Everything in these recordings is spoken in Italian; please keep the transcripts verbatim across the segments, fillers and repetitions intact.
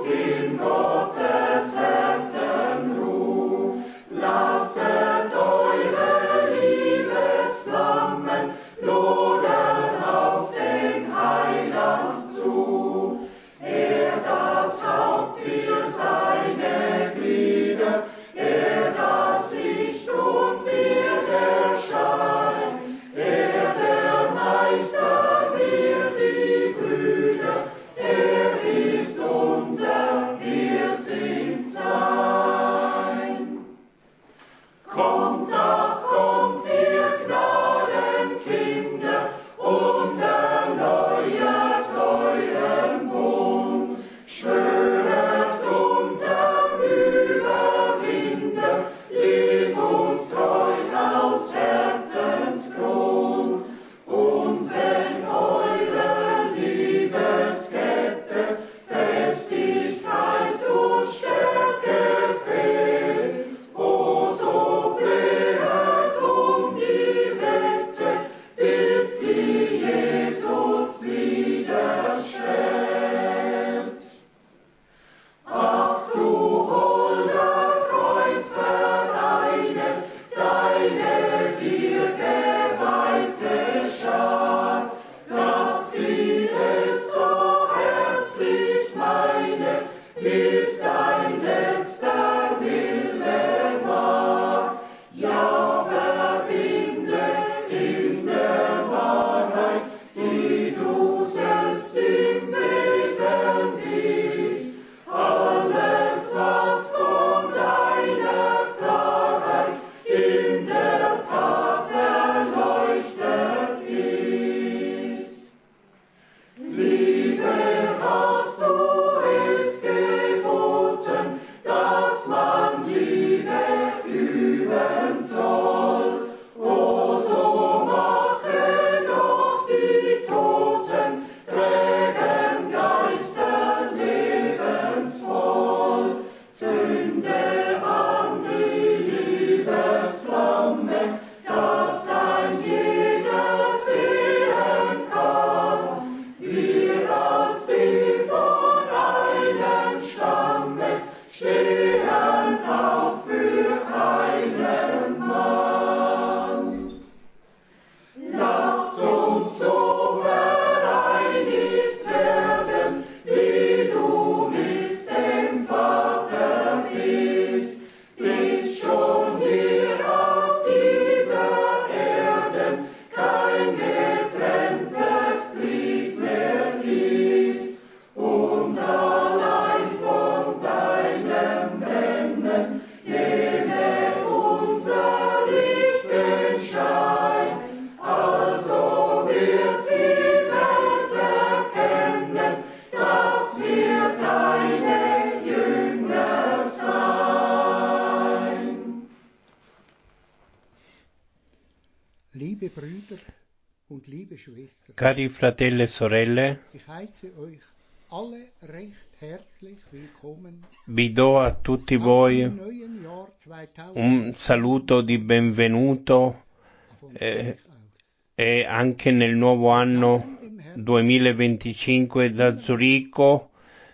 Cari fratelli e sorelle, vi do a tutti voi un saluto di benvenuto eh, e anche nel nuovo anno duemilaventicinque da Zurigo.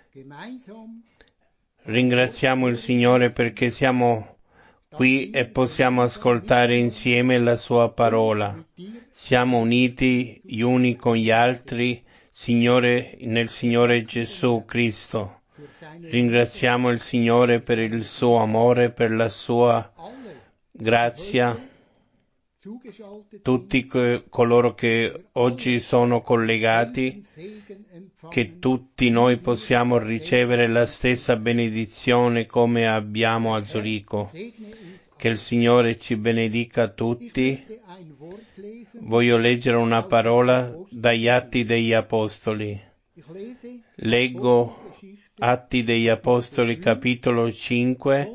Ringraziamo il Signore perché siamo qui e possiamo ascoltare insieme la sua parola. Siamo uniti gli uni con gli altri, Signore, nel Signore Gesù Cristo. Ringraziamo il Signore per il suo amore, per la sua grazia. Tutti que- coloro che oggi sono collegati, che tutti noi possiamo ricevere la stessa benedizione come abbiamo a Zurigo. Che il Signore ci benedica tutti. Voglio leggere una parola dagli Atti degli Apostoli. Leggo Atti degli Apostoli capitolo cinque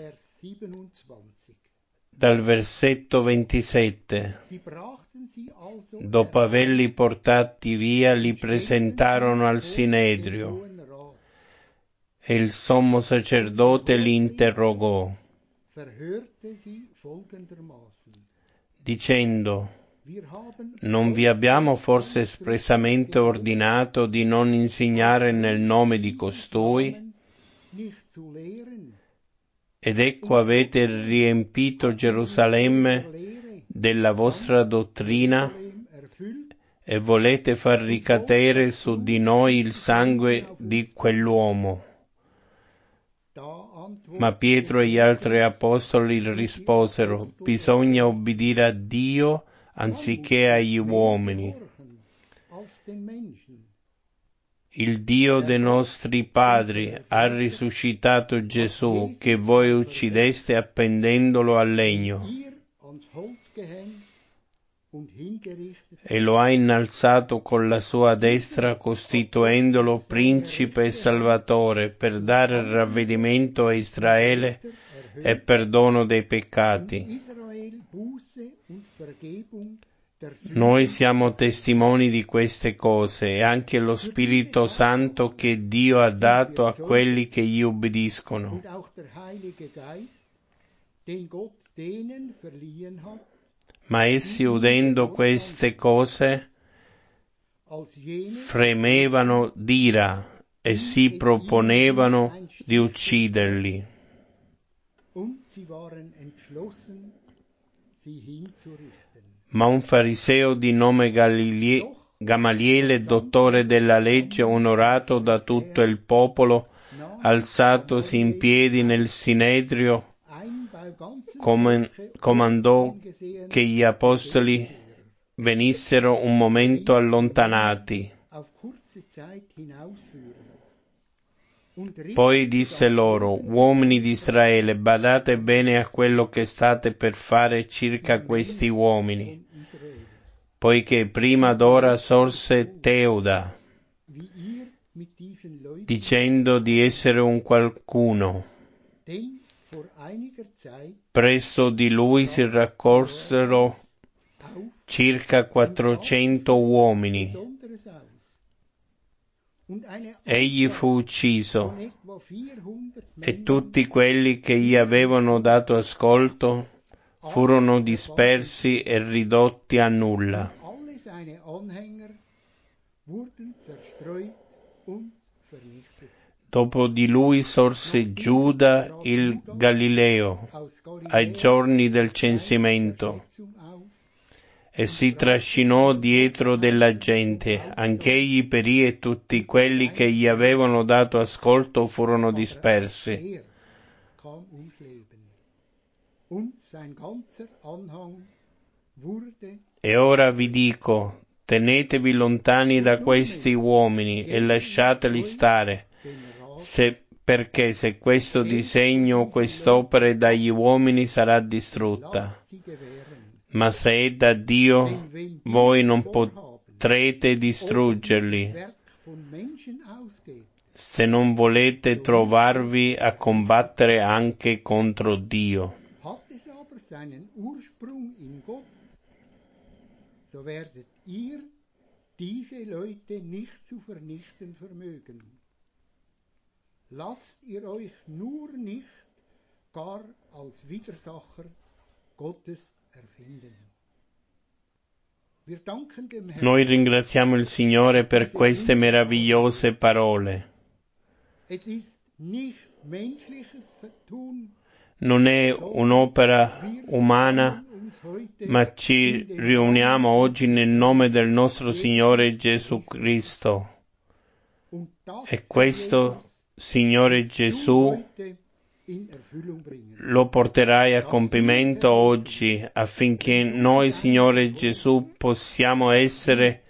dal versetto ventisette. Dopo averli portati via, li presentarono al Sinedrio e il sommo sacerdote li interrogò, dicendo: non vi abbiamo forse espressamente ordinato di non insegnare nel nome di costui? Ed ecco avete riempito Gerusalemme della vostra dottrina e volete far ricadere su di noi il sangue di quell'uomo. Ma Pietro e gli altri apostoli risposero: bisogna obbedire a Dio anziché agli uomini. Il Dio dei nostri padri ha risuscitato Gesù, che voi uccideste appendendolo al legno, e lo ha innalzato con la sua destra, costituendolo principe e salvatore, per dare ravvedimento a Israele e perdono dei peccati. Noi siamo testimoni di queste cose, e anche lo Spirito Santo che Dio ha dato a quelli che gli obbediscono. Ma essi, udendo queste cose, fremevano d'ira e si proponevano di ucciderli. Ma un fariseo di nome Galilie, Gamaliele, dottore della legge, onorato da tutto il popolo, alzatosi in piedi nel Sinedrio, comandò che gli apostoli venissero un momento allontanati. Poi disse loro: uomini di Israele, badate bene a quello che state per fare circa questi uomini, poiché prima d'ora sorse Teuda, dicendo di essere un qualcuno. Presso di lui si raccolsero circa quattrocento uomini. Egli fu ucciso, e tutti quelli che gli avevano dato ascolto furono dispersi e ridotti a nulla. Dopo di lui sorse Giuda il Galileo ai giorni del censimento e si trascinò dietro della gente. Anch'egli perì e tutti quelli che gli avevano dato ascolto furono dispersi. E ora vi dico, tenetevi lontani da questi uomini e lasciateli stare, se, perché se questo disegno o quest'opera è dagli uomini sarà distrutta. Ma se è da Dio, voi non potrete distruggerli, se non volete trovarvi a combattere anche contro Dio. So werdet ihr diese Leute nicht zu vernichten vermögen. Lasst ihr euch nur nicht gar als Widersacher Gottes erfinden. Wir danken dem Herrn. Noi ringraziamo il Signore per queste meravigliose parole. Es ist nicht menschliches Tun. Non è un'opera umana, ma ci riuniamo oggi nel nome del nostro Signore Gesù Cristo. E questo Signore Gesù lo porterai a compimento oggi, affinché noi, Signore Gesù, possiamo essere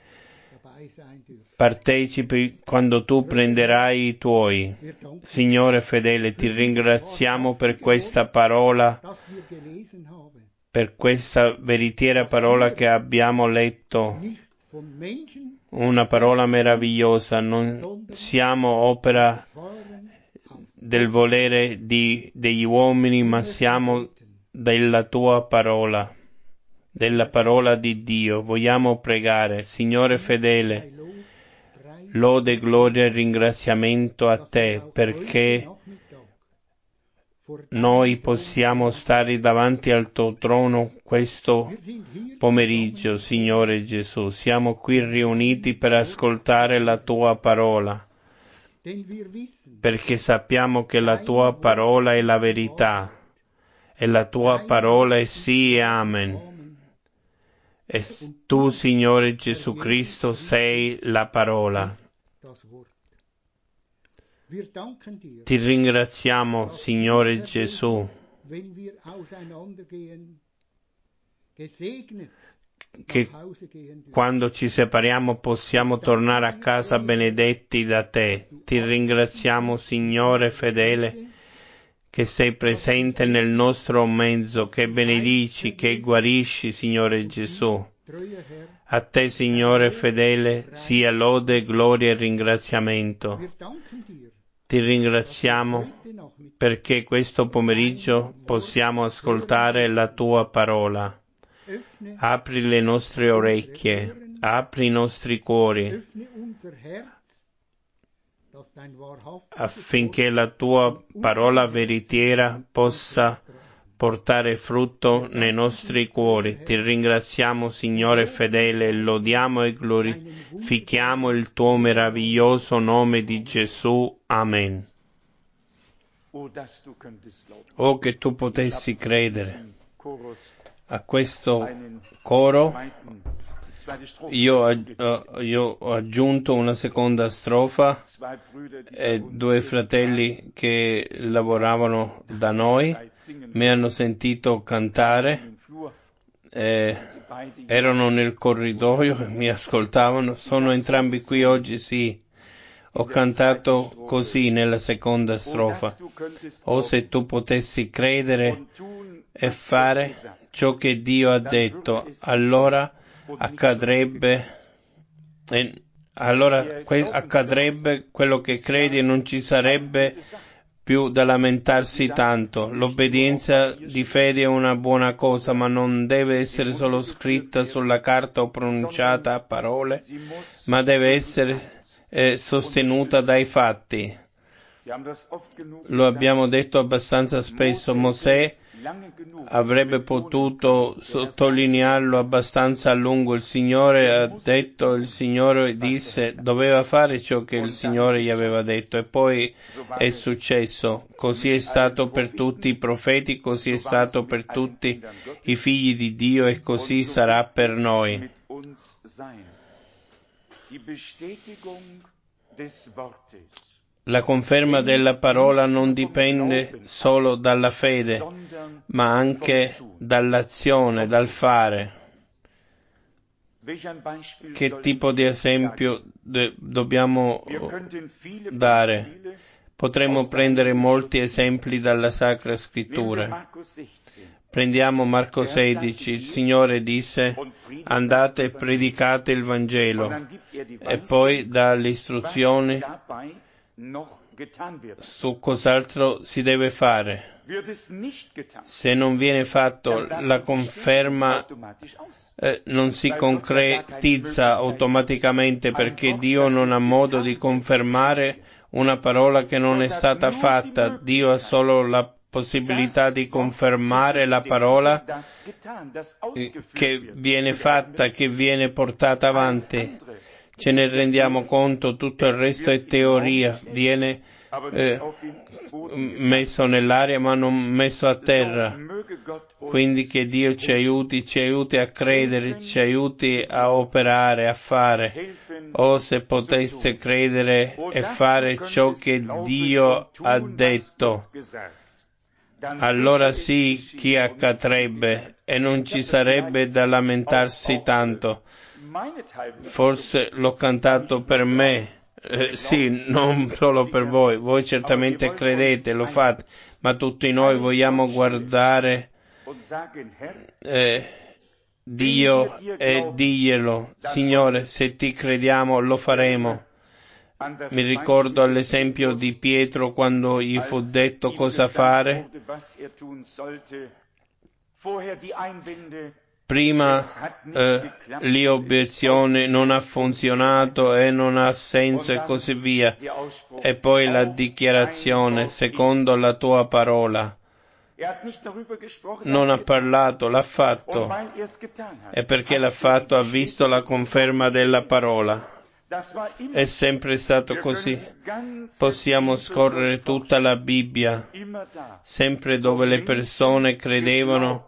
partecipi quando tu prenderai i tuoi. Signore fedele, ti ringraziamo per questa parola, per questa veritiera parola che abbiamo letto, una parola meravigliosa. Non siamo opera del volere di, degli uomini, ma siamo della tua parola, della parola di Dio. Vogliamo pregare, Signore fedele, lode, gloria e ringraziamento a te, perché noi possiamo stare davanti al tuo trono questo pomeriggio, Signore Gesù. Siamo qui riuniti per ascoltare la tua parola, denn wir wissen, perché sappiamo che la tua parola è la verità, e la tua parola è sì e amen. E tu, Signore Gesù Cristo, sei la parola. das Wort. Wir danken dir, Ti ringraziamo, Signore Gesù, wenn wir auseinandergehen, gesegnet che nach Hause gehen dürfen. quando ci separiamo possiamo tornare a casa benedetti da te. Ti ringraziamo, Signore fedele, che sei presente nel nostro mezzo, che benedici, che guarisci, Signore Gesù. Treuer Herr, A te, Signore fedele, sia lode, gloria e ringraziamento. wir danken dir, Ti ringraziamo heute Nachmittag perché questo pomeriggio possiamo ascoltare la tua parola. öffne, Apri le nostre orecchie, apri i nostri cuori, öffne unser Herz, dass dein wahrhaftiges affinché la tua parola veritiera possa portare frutto nei nostri cuori. Ti ringraziamo, Signore fedele, lodiamo e glorifichiamo il tuo meraviglioso nome di Gesù. Amen. Oh, che tu potessi credere a questo coro. Io, uh, io ho aggiunto una seconda strofa e due fratelli che lavoravano da noi mi hanno sentito cantare, eh, erano nel corridoio e mi ascoltavano. Sono entrambi qui oggi, sì. Ho cantato così nella seconda strofa. O se tu potessi credere e fare ciò che Dio ha detto, allora accadrebbe, e allora que- accadrebbe quello che credi e non ci sarebbe più da lamentarsi tanto. L'obbedienza di fede è una buona cosa, ma non deve essere solo scritta sulla carta o pronunciata a parole, ma deve essere eh, sostenuta dai fatti. Lo abbiamo detto abbastanza spesso. Mosè avrebbe potuto sottolinearlo abbastanza a lungo. Il Signore ha detto, il Signore disse, doveva fare ciò che il Signore gli aveva detto, e poi è successo. Così è stato per tutti i profeti, così è stato per tutti i figli di Dio, e così sarà per noi. La conferma della parola non dipende solo dalla fede, ma anche dall'azione, dal fare. Che tipo di esempio de- dobbiamo dare? Potremmo prendere molti esempi dalla Sacra Scrittura. Prendiamo Marco sedici, il Signore disse, andate e predicate il Vangelo, e poi dà le istruzioni su cos'altro si deve fare. Se non viene fatto, la conferma eh, non si concretizza automaticamente, perché Dio non ha modo di confermare una parola che non è stata fatta. Dio ha solo la possibilità di confermare la parola che viene fatta, che viene portata avanti. Ce ne rendiamo conto, tutto il resto è teoria, viene eh, messo nell'aria ma non messo a terra. Quindi che Dio ci aiuti, ci aiuti a credere, ci aiuti a operare, a fare. O se poteste credere e fare ciò che Dio ha detto, allora sì, chi accadrebbe e non ci sarebbe da lamentarsi tanto. Forse l'ho cantato per me, eh, sì, non solo per voi. Voi certamente credete, lo fate, ma tutti noi vogliamo guardare eh, Dio e dirglielo, Signore, se ti crediamo lo faremo. Mi ricordo all'esempio di Pietro quando gli fu detto cosa fare. Prima eh, l'obiezione non ha funzionato e non ha senso e così via, e poi la dichiarazione secondo la tua parola. Non ha parlato, l'ha fatto, e perché l'ha fatto ha visto la conferma della parola. È sempre stato così. Possiamo scorrere tutta la Bibbia, sempre dove le persone credevano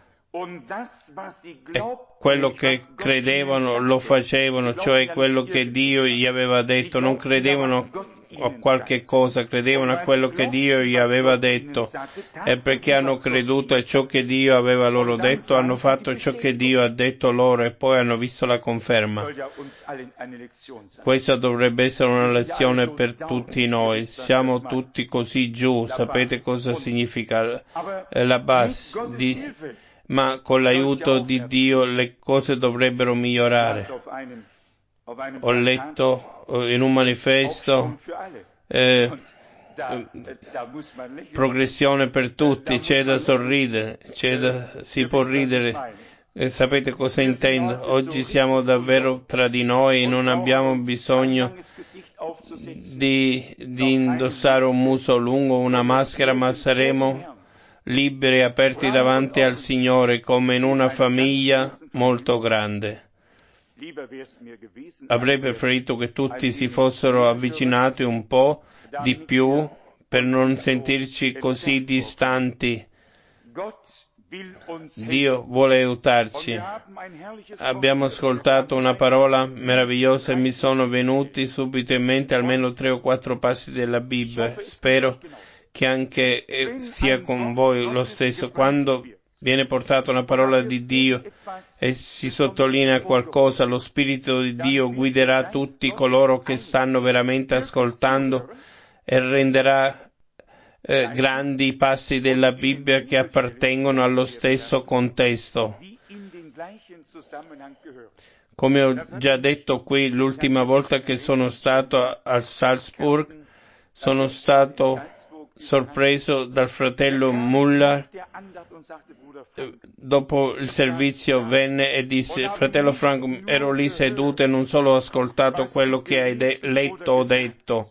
e quello che credevano lo facevano, cioè quello che Dio gli aveva detto. Non credevano a qualche cosa, credevano a quello che Dio gli aveva detto, e perché hanno creduto a ciò che Dio aveva loro detto, hanno fatto ciò che Dio ha detto loro e poi hanno visto la conferma. Questa dovrebbe essere una lezione per tutti noi. Siamo tutti così giù, sapete cosa significa la base di... ma con l'aiuto di Dio le cose dovrebbero migliorare. Ho letto in un manifesto eh, progressione per tutti, c'è da sorridere, c'è da, si può ridere. Eh, sapete cosa intendo? Oggi siamo davvero tra di noi e non abbiamo bisogno di, di indossare un muso lungo, una maschera, ma saremo liberi e aperti davanti al Signore come in una famiglia molto grande. Avrei preferito che tutti si fossero avvicinati un po' di più per non sentirci così distanti. Dio vuole aiutarci. Abbiamo ascoltato una parola meravigliosa e mi sono venuti subito in mente almeno tre o quattro passi della Bibbia. Spero che anche eh, sia con voi lo stesso. Quando viene portata una parola di Dio e si sottolinea qualcosa, lo Spirito di Dio guiderà tutti coloro che stanno veramente ascoltando e renderà eh, grandi i passi della Bibbia che appartengono allo stesso contesto. Come ho già detto qui l'ultima volta che sono stato a Salzburg, sono stato sorpreso dal fratello Muller. Dopo il servizio venne e disse: fratello Franco, ero lì seduto e non solo ho ascoltato quello che hai de- letto o detto.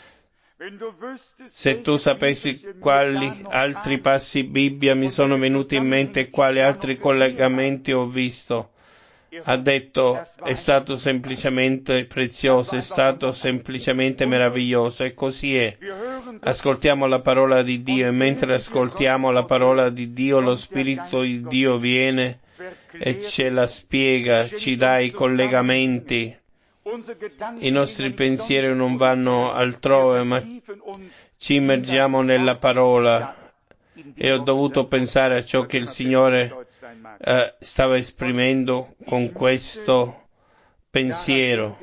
Se tu sapessi quali altri passi Bibbia mi sono venuti in mente e quali altri collegamenti ho visto. Ha detto, è stato semplicemente prezioso, è stato semplicemente meraviglioso, e così è. Ascoltiamo la parola di Dio e mentre ascoltiamo la parola di Dio lo Spirito di Dio viene e ce la spiega, ci dà i collegamenti. I nostri pensieri non vanno altrove, ma ci immergiamo nella parola. E ho dovuto pensare a ciò che il Signore eh, stava esprimendo con questo pensiero.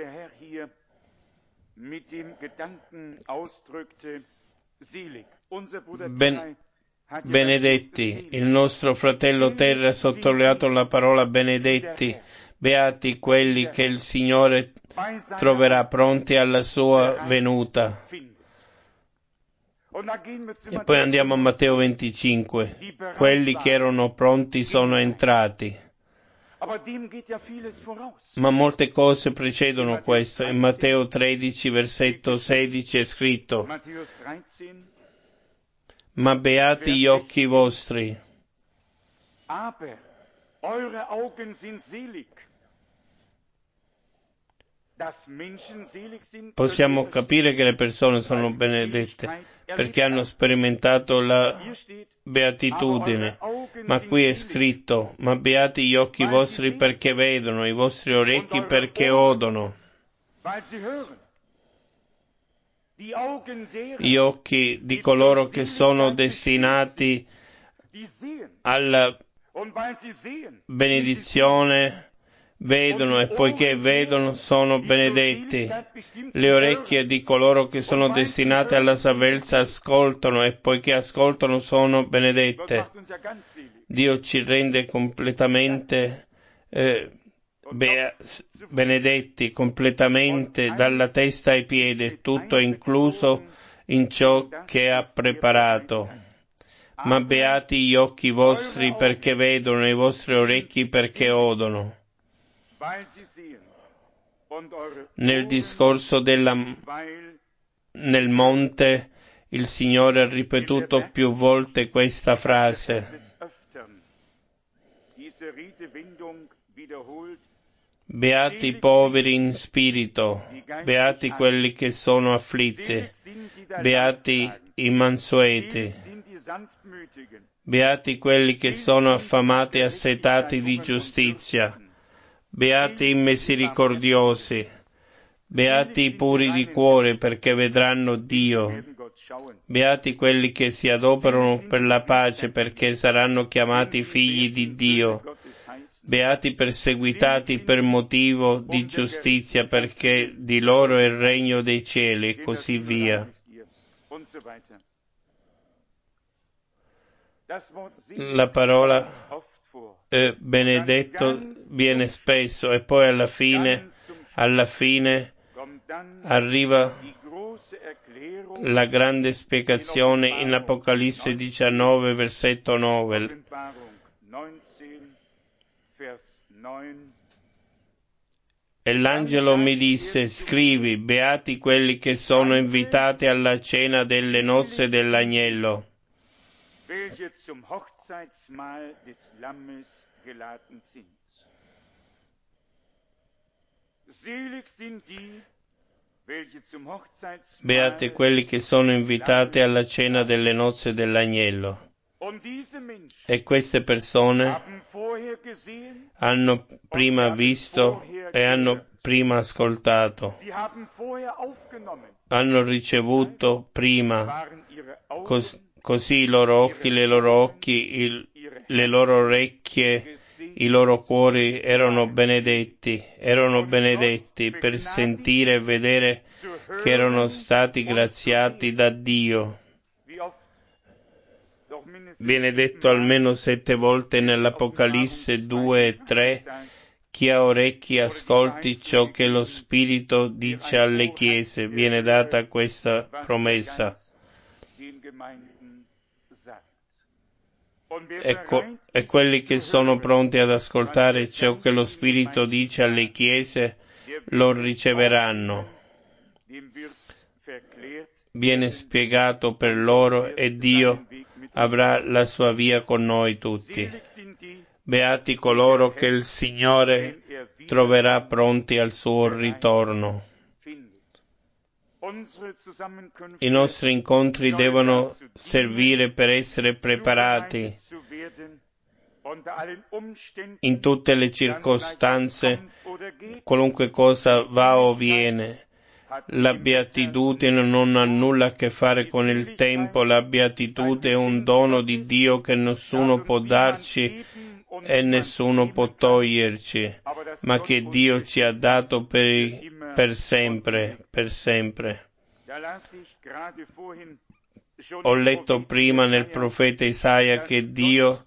Ben, benedetti, il nostro fratello Terra ha sottolineato la parola benedetti, beati quelli che il Signore troverà pronti alla sua venuta. E poi andiamo a Matteo venticinque. Quelli che erano pronti sono entrati. Ma molte cose precedono questo. In Matteo tredici, versetto sedici è scritto: ma beati gli occhi vostri. Possiamo capire che le persone sono benedette perché hanno sperimentato la beatitudine, ma qui è scritto: ma beati gli occhi vostri perché vedono, i vostri orecchi perché odono. Gli occhi di coloro che sono destinati alla benedizione vedono, e poiché vedono sono benedetti. Le orecchie di coloro che sono destinate alla salvezza ascoltano, e poiché ascoltano sono benedette. Dio ci rende completamente eh, be- benedetti, completamente dalla testa ai piedi, tutto è incluso in ciò che ha preparato. Ma beati gli occhi vostri perché vedono, i vostri orecchi perché odono. Nel discorso della, nel monte, il Signore ha ripetuto più volte questa frase. Beati i poveri in spirito, beati quelli che sono afflitti, beati i mansueti, beati quelli che sono affamati e assetati di giustizia, beati i misericordiosi, beati i puri di cuore perché vedranno Dio, beati quelli che si adoperano per la pace perché saranno chiamati figli di Dio, beati perseguitati per motivo di giustizia perché di loro è il regno dei cieli, e così via. La parola eh, benedetto viene spesso e poi alla fine, alla fine arriva la grande spiegazione in Apocalisse diciannove, versetto nove. E l'angelo mi disse, scrivi, beati quelli che sono invitati alla cena delle nozze dell'agnello. Beati quelli che sono invitati alla cena delle nozze dell'agnello. E queste persone hanno prima visto e hanno prima ascoltato, hanno ricevuto prima, cos- così i loro occhi, le loro occhi, il, le loro orecchie, i loro cuori erano benedetti, erano benedetti per sentire e vedere che erano stati graziati da Dio. Viene detto almeno sette volte nell'Apocalisse due e tre, chi ha orecchi ascolti ciò che lo Spirito dice alle chiese, viene data questa promessa. E, co- e quelli che sono pronti ad ascoltare ciò che lo Spirito dice alle chiese, lo riceveranno. Viene spiegato per loro e Dio avrà la sua via con noi tutti. Beati coloro che il Signore troverà pronti al suo ritorno. I nostri incontri devono servire per essere preparati in tutte le circostanze, qualunque cosa va o viene. La beatitudine non ha nulla a che fare con il tempo, la beatitudine è un dono di Dio che nessuno può darci e nessuno può toglierci, ma che Dio ci ha dato per, per sempre, per sempre. Ho letto prima nel profeta Isaia che Dio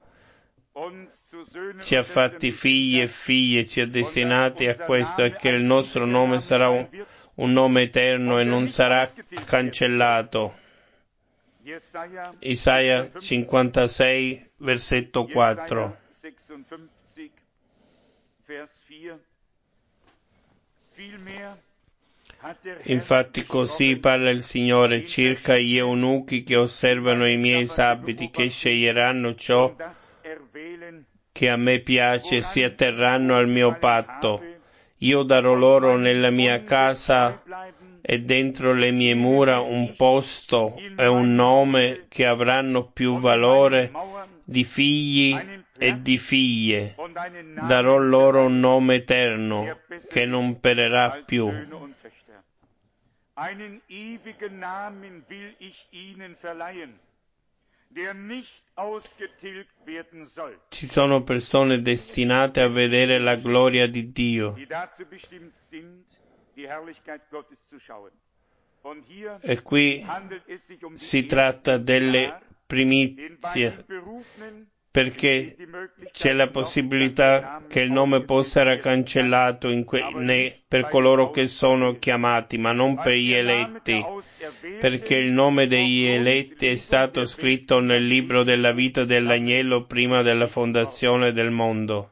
ci ha fatti figli e figlie, ci ha destinati a questo e che il nostro nome sarà un, un nome eterno e non sarà cancellato. Isaia cinquantasei, versetto quattro. Infatti così parla il Signore circa gli eunuchi che osservano i miei sabati, che sceglieranno ciò che a me piace e si atterranno al mio patto. Io darò loro nella mia casa e dentro le mie mura un posto e un nome che avranno più valore di figli e di figlie. Darò loro un nome eterno che non pererà più. Einen ewigen Namen will ich ihnen verleihen, der nicht ausgetilgt werden soll. Ci sono persone destinate a vedere la gloria di Dio, Die dazu bestimmt sind, die Herrlichkeit Gottes zu schauen. Und hier e qui handelt es sich um die si tratta delle den primizie, beiden Berufenen perché c'è la possibilità che il nome possa essere cancellato in que- ne- per coloro che sono chiamati, ma non per gli eletti, perché il nome degli eletti è stato scritto nel libro della vita dell'agnello prima della fondazione del mondo.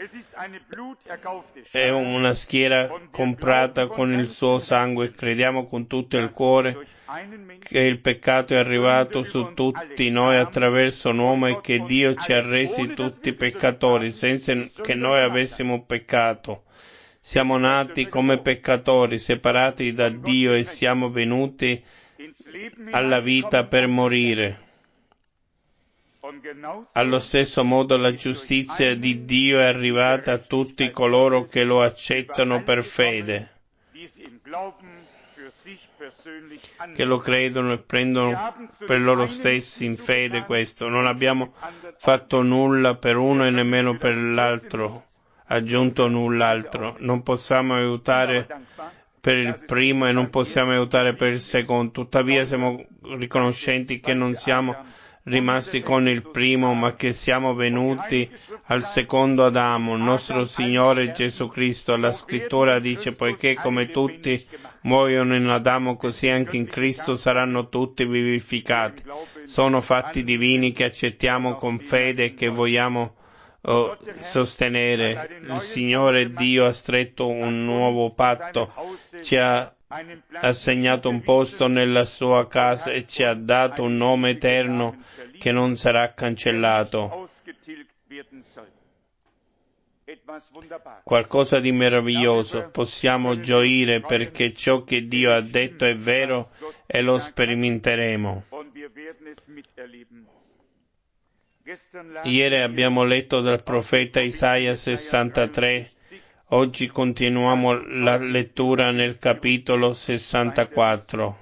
È una schiera comprata con il suo sangue. Crediamo con tutto il cuore che il peccato è arrivato su tutti noi attraverso un uomo e che Dio ci ha resi tutti peccatori senza che noi avessimo peccato, Siamo nati come peccatori, separati da Dio e siamo venuti alla vita per morire. Allo stesso modo la giustizia di Dio è arrivata a tutti coloro che lo accettano per fede, che lo credono e prendono per loro stessi in fede questo. Non abbiamo fatto nulla per uno e nemmeno per l'altro, aggiunto null'altro. Non possiamo aiutare per il primo e non possiamo aiutare per il secondo. Tuttavia siamo riconoscenti che non siamo rimasti con il primo, ma che siamo venuti al secondo Adamo, nostro Signore Gesù Cristo. La Scrittura dice: poiché come tutti muoiono in Adamo, così anche in Cristo saranno tutti vivificati. Sono fatti divini che accettiamo con fede e che vogliamo oh, sostenere. Il Signore Dio ha stretto un nuovo patto, ci ha assegnato un posto nella sua casa e ci ha dato un nome eterno che non sarà cancellato. Qualcosa di meraviglioso. Possiamo gioire perché ciò che Dio ha detto è vero e lo sperimenteremo. Ieri abbiamo letto dal profeta Isaia sessantatré. Oggi continuiamo la lettura nel capitolo sessantaquattro.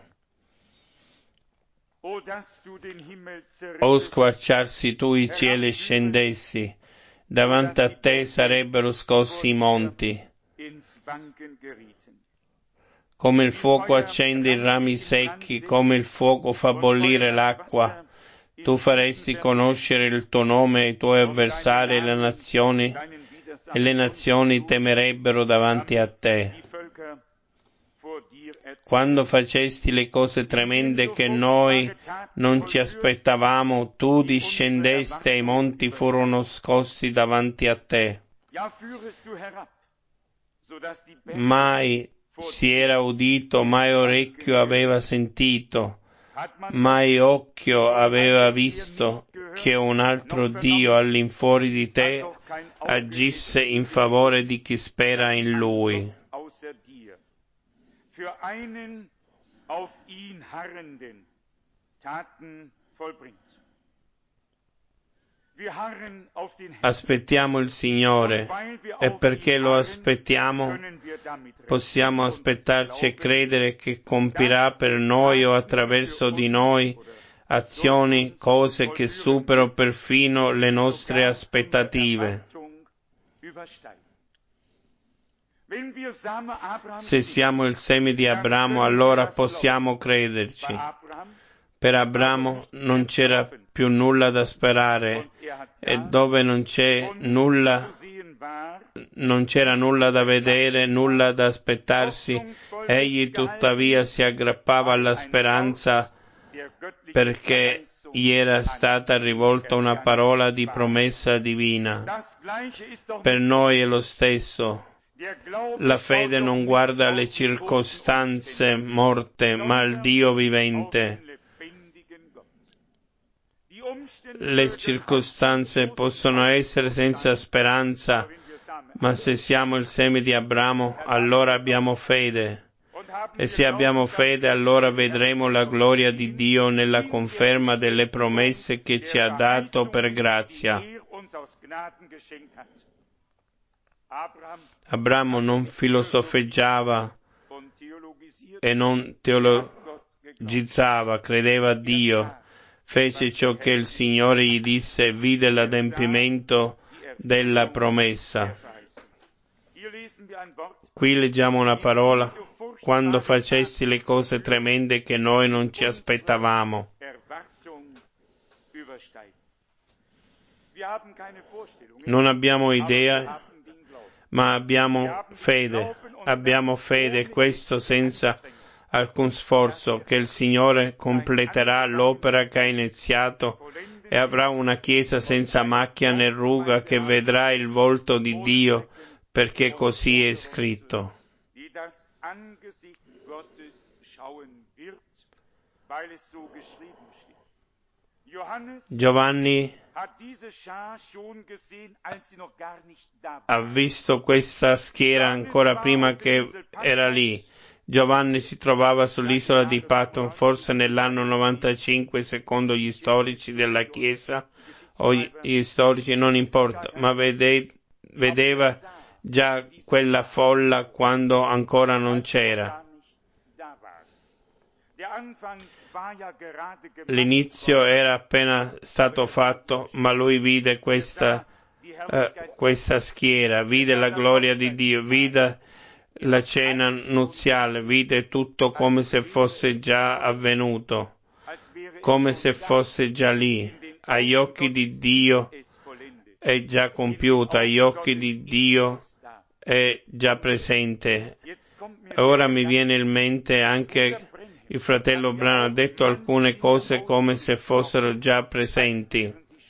O squarciarsi tu i cieli e scendessi, davanti a te sarebbero scossi i monti. Come il fuoco accende i rami secchi, come il fuoco fa bollire l'acqua, tu faresti conoscere il tuo nome ai tuoi avversari e le nazioni, e le nazioni temerebbero davanti a te. Quando facesti le cose tremende che noi non ci aspettavamo, tu discendesti e i monti furono scossi davanti a te. Mai si era udito, mai orecchio aveva sentito, mai occhio aveva visto che un altro Dio all'infuori di te agisse in favore di chi spera in Lui. Für einen auf ihn harrenden Taten vollbringt. Aspettiamo il Signore e perché lo aspettiamo possiamo aspettarci e credere che compirà per noi o attraverso di noi azioni, cose che superano perfino le nostre aspettative. Se siamo il seme di Abramo, allora possiamo crederci. Per Abramo non c'era più nulla da sperare e dove non c'è nulla, non c'era nulla da vedere, nulla da aspettarsi, egli tuttavia si aggrappava alla speranza perché gli era stata rivolta una parola di promessa divina. Per noi è lo stesso. La fede non guarda le circostanze morte, ma al Dio vivente. Le circostanze possono essere senza speranza, ma se siamo il seme di Abramo, allora abbiamo fede. E se abbiamo fede, allora vedremo la gloria di Dio nella conferma delle promesse che ci ha dato per grazia. Abramo non filosofeggiava e non teologizzava, credeva a Dio. Fece ciò che il Signore gli disse e vide l'adempimento della promessa. Qui leggiamo una parola: quando facesti le cose tremende che noi non ci aspettavamo. Non abbiamo idea, ma abbiamo fede. Abbiamo fede, questo senza alcun sforzo, che il Signore completerà l'opera che ha iniziato e avrà una Chiesa senza macchia né ruga che vedrà il volto di Dio, perché così è scritto. Giovanni ha visto questa schiera ancora prima che era lì. Giovanni si trovava sull'isola di Patmos, forse nell'anno novantacinque, secondo gli storici della Chiesa, o gli storici, non importa, ma vede, vedeva già quella folla quando ancora non c'era. L'inizio era appena stato fatto, ma lui vide questa, eh, questa schiera, vide la gloria di Dio, vide la cena nuziale, vide tutto come se fosse già avvenuto, come se fosse già lì. Agli occhi di Dio è già compiuto, agli occhi di Dio è già presente. Ora mi viene in mente anche il fratello Branham ha detto alcune cose come se fossero già presenti.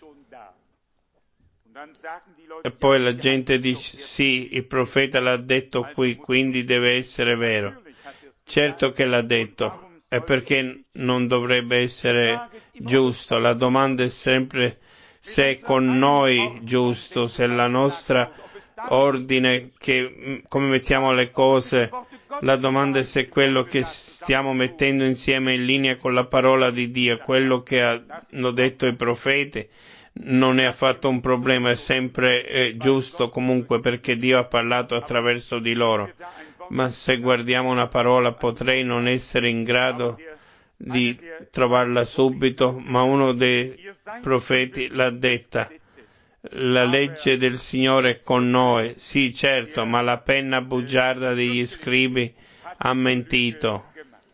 E poi la gente dice sì, il profeta l'ha detto qui, quindi deve essere vero. Certo che l'ha detto, e perché non dovrebbe essere giusto? La domanda è sempre se è con noi giusto, se la nostra ordine, che, come mettiamo le cose, la domanda è se quello che stiamo mettendo insieme in linea con la parola di Dio, quello che hanno detto i profeti, non è affatto un problema, è sempre eh, giusto comunque perché Dio ha parlato attraverso di loro. Ma se guardiamo una parola potrei non essere in grado di trovarla subito, ma uno dei profeti l'ha detta. La legge del Signore è con noi, sì certo, ma la penna bugiarda degli scribi ha mentito.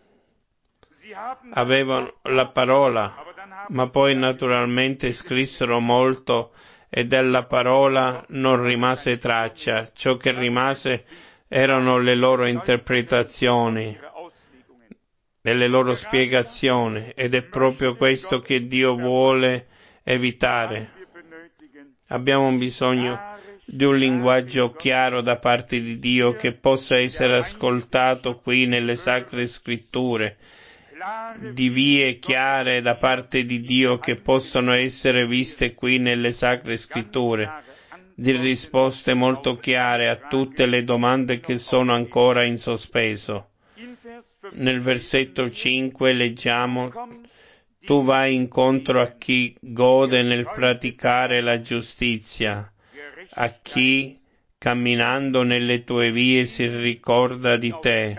Avevano la parola, ma poi naturalmente scrissero molto e della parola non rimase traccia. Ciò che rimase erano le loro interpretazioni e le loro spiegazioni, ed è proprio questo che Dio vuole evitare. Abbiamo bisogno di un linguaggio chiaro da parte di Dio che possa essere ascoltato qui nelle Sacre Scritture, di vie chiare da parte di Dio che possono essere viste qui nelle Sacre Scritture, di risposte molto chiare a tutte le domande che sono ancora in sospeso. Nel versetto cinque leggiamo: tu vai incontro a chi gode nel praticare la giustizia, a chi camminando nelle tue vie si ricorda di te.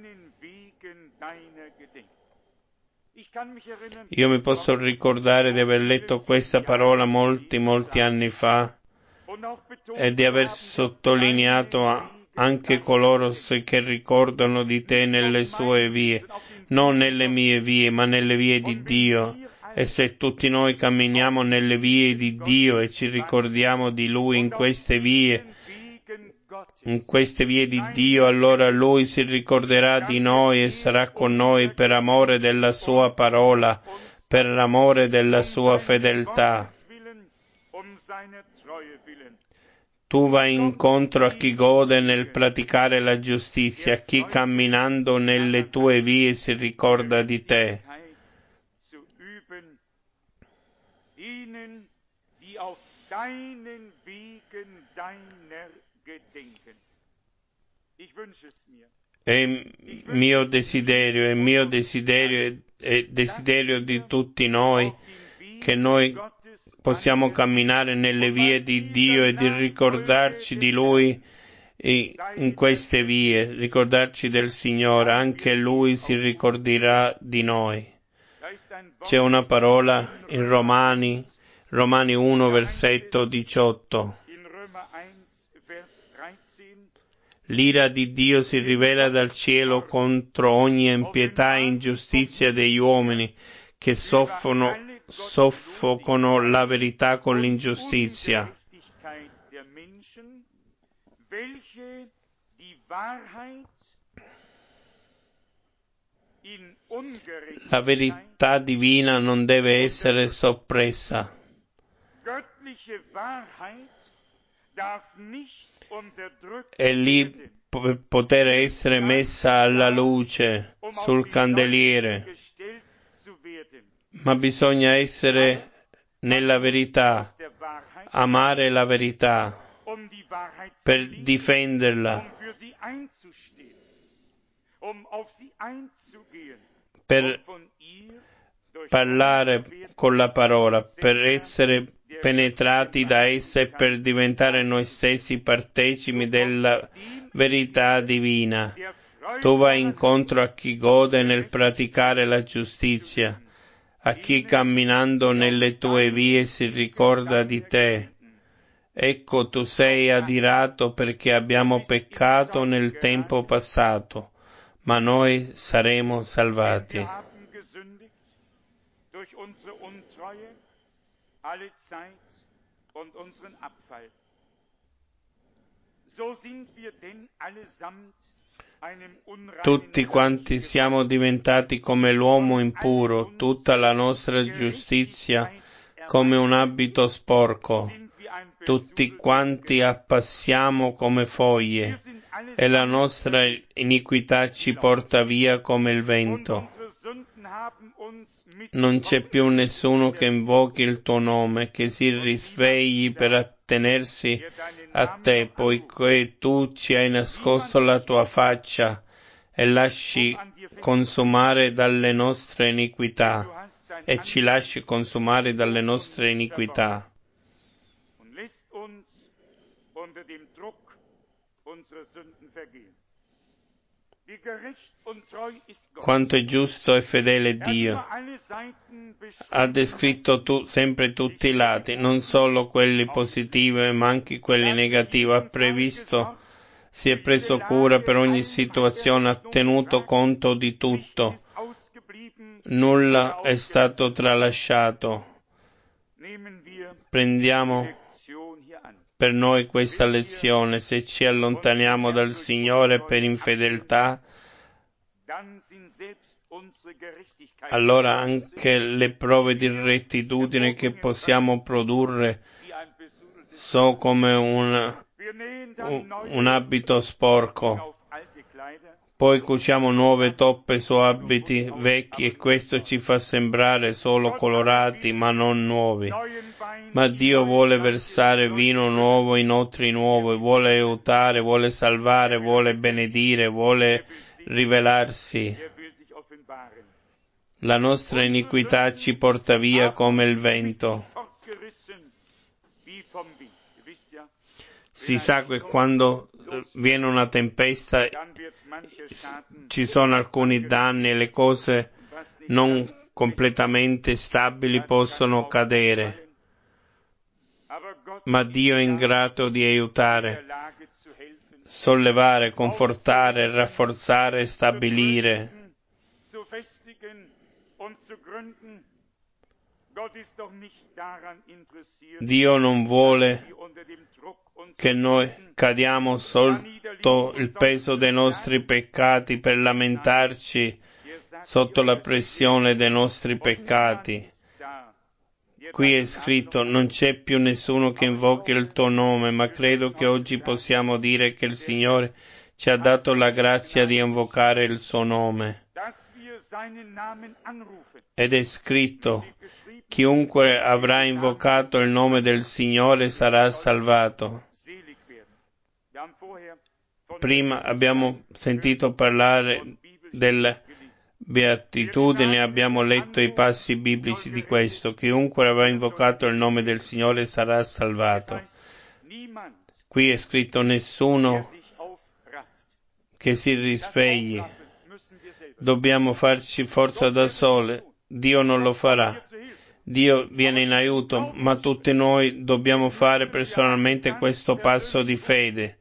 Io mi posso ricordare di aver letto questa parola molti, molti anni fa e di aver sottolineato anche coloro che ricordano di te nelle sue vie, non nelle mie vie, ma nelle vie di Dio. E se tutti noi camminiamo nelle vie di Dio e ci ricordiamo di Lui in queste vie, in queste vie di Dio, allora Lui si ricorderà di noi e sarà con noi per amore della Sua parola, per amore della Sua fedeltà. Tu vai incontro a chi gode nel praticare la giustizia, a chi camminando nelle tue vie si ricorda di te. È mio desiderio, è mio desiderio, è desiderio di tutti noi che noi possiamo camminare nelle vie di Dio e di ricordarci di Lui in queste vie, ricordarci del Signore, anche Lui si ricorderà di noi. C'è una parola in Romani, Romani uno, versetto diciotto. L'ira di Dio si rivela dal cielo contro ogni impietà e ingiustizia degli uomini che soffrono, soffocano la verità con l'ingiustizia. La verità divina non deve essere soppressa. È lì per poter essere messa alla luce sul candeliere, ma bisogna essere nella verità, amare la verità, per difenderla, per parlare con la parola, per essere penetrati da essa e per diventare noi stessi partecipi della verità divina. Tu vai incontro a chi gode nel praticare la giustizia, a chi camminando nelle tue vie si ricorda di te. Ecco, tu sei adirato perché abbiamo peccato nel tempo passato, ma noi saremo salvati. Durch unsere Untreue, alle Zeit und unseren Abfall. So sind wir denn allesamt einem unreinen Tutti quanti siamo diventati come l'uomo impuro, tutta la nostra giustizia come un abito sporco. Tutti quanti appassiamo come foglie e la nostra iniquità ci porta via come il vento. Non c'è più nessuno che invochi il tuo nome, che si risvegli per attenersi a te, poiché tu ci hai nascosto la tua faccia e lasci consumare dalle nostre iniquità, e ci lasci consumare dalle nostre iniquità. Quanto è giusto e fedele Dio. Ha descritto tu, sempre tutti i lati, non solo quelli positivi ma anche quelli negativi. Ha previsto, si è preso cura per ogni situazione, ha tenuto conto di tutto. Nulla è stato tralasciato. Prendiamo per noi questa lezione. Se ci allontaniamo dal Signore per infedeltà, allora anche le prove di rettitudine che possiamo produrre sono come un, un, un abito sporco. Poi cuciamo nuove toppe su abiti vecchi e questo ci fa sembrare solo colorati ma non nuovi. Ma Dio vuole versare vino nuovo in otri nuovi, vuole aiutare, vuole salvare, vuole benedire, vuole rivelarsi. La nostra iniquità ci porta via come il vento. Si sa che quando viene una tempesta ci sono alcuni danni e le cose non completamente stabili possono cadere. Ma Dio è in grado di aiutare, sollevare, confortare, rafforzare e stabilire. Dio non vuole che noi cadiamo sotto il peso dei nostri peccati per lamentarci sotto la pressione dei nostri peccati. Qui è scritto, non c'è più nessuno che invochi il tuo nome, ma credo che oggi possiamo dire che il Signore ci ha dato la grazia di invocare il suo nome. Ed è scritto, chiunque avrà invocato il nome del Signore sarà salvato. Prima abbiamo sentito parlare delle beatitudini, abbiamo letto i passi biblici di questo. Chiunque avrà invocato il nome del Signore sarà salvato. Qui è scritto nessuno che si risvegli. Dobbiamo farci forza da sole. Dio non lo farà. Dio viene in aiuto, ma tutti noi dobbiamo fare personalmente questo passo di fede.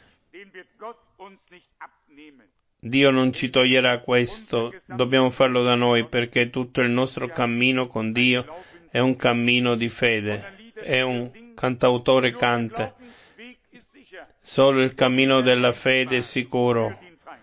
Dio non ci toglierà questo, dobbiamo farlo da noi perché tutto il nostro cammino con Dio è un cammino di fede. È un cantautore canta. Solo il cammino della fede è sicuro,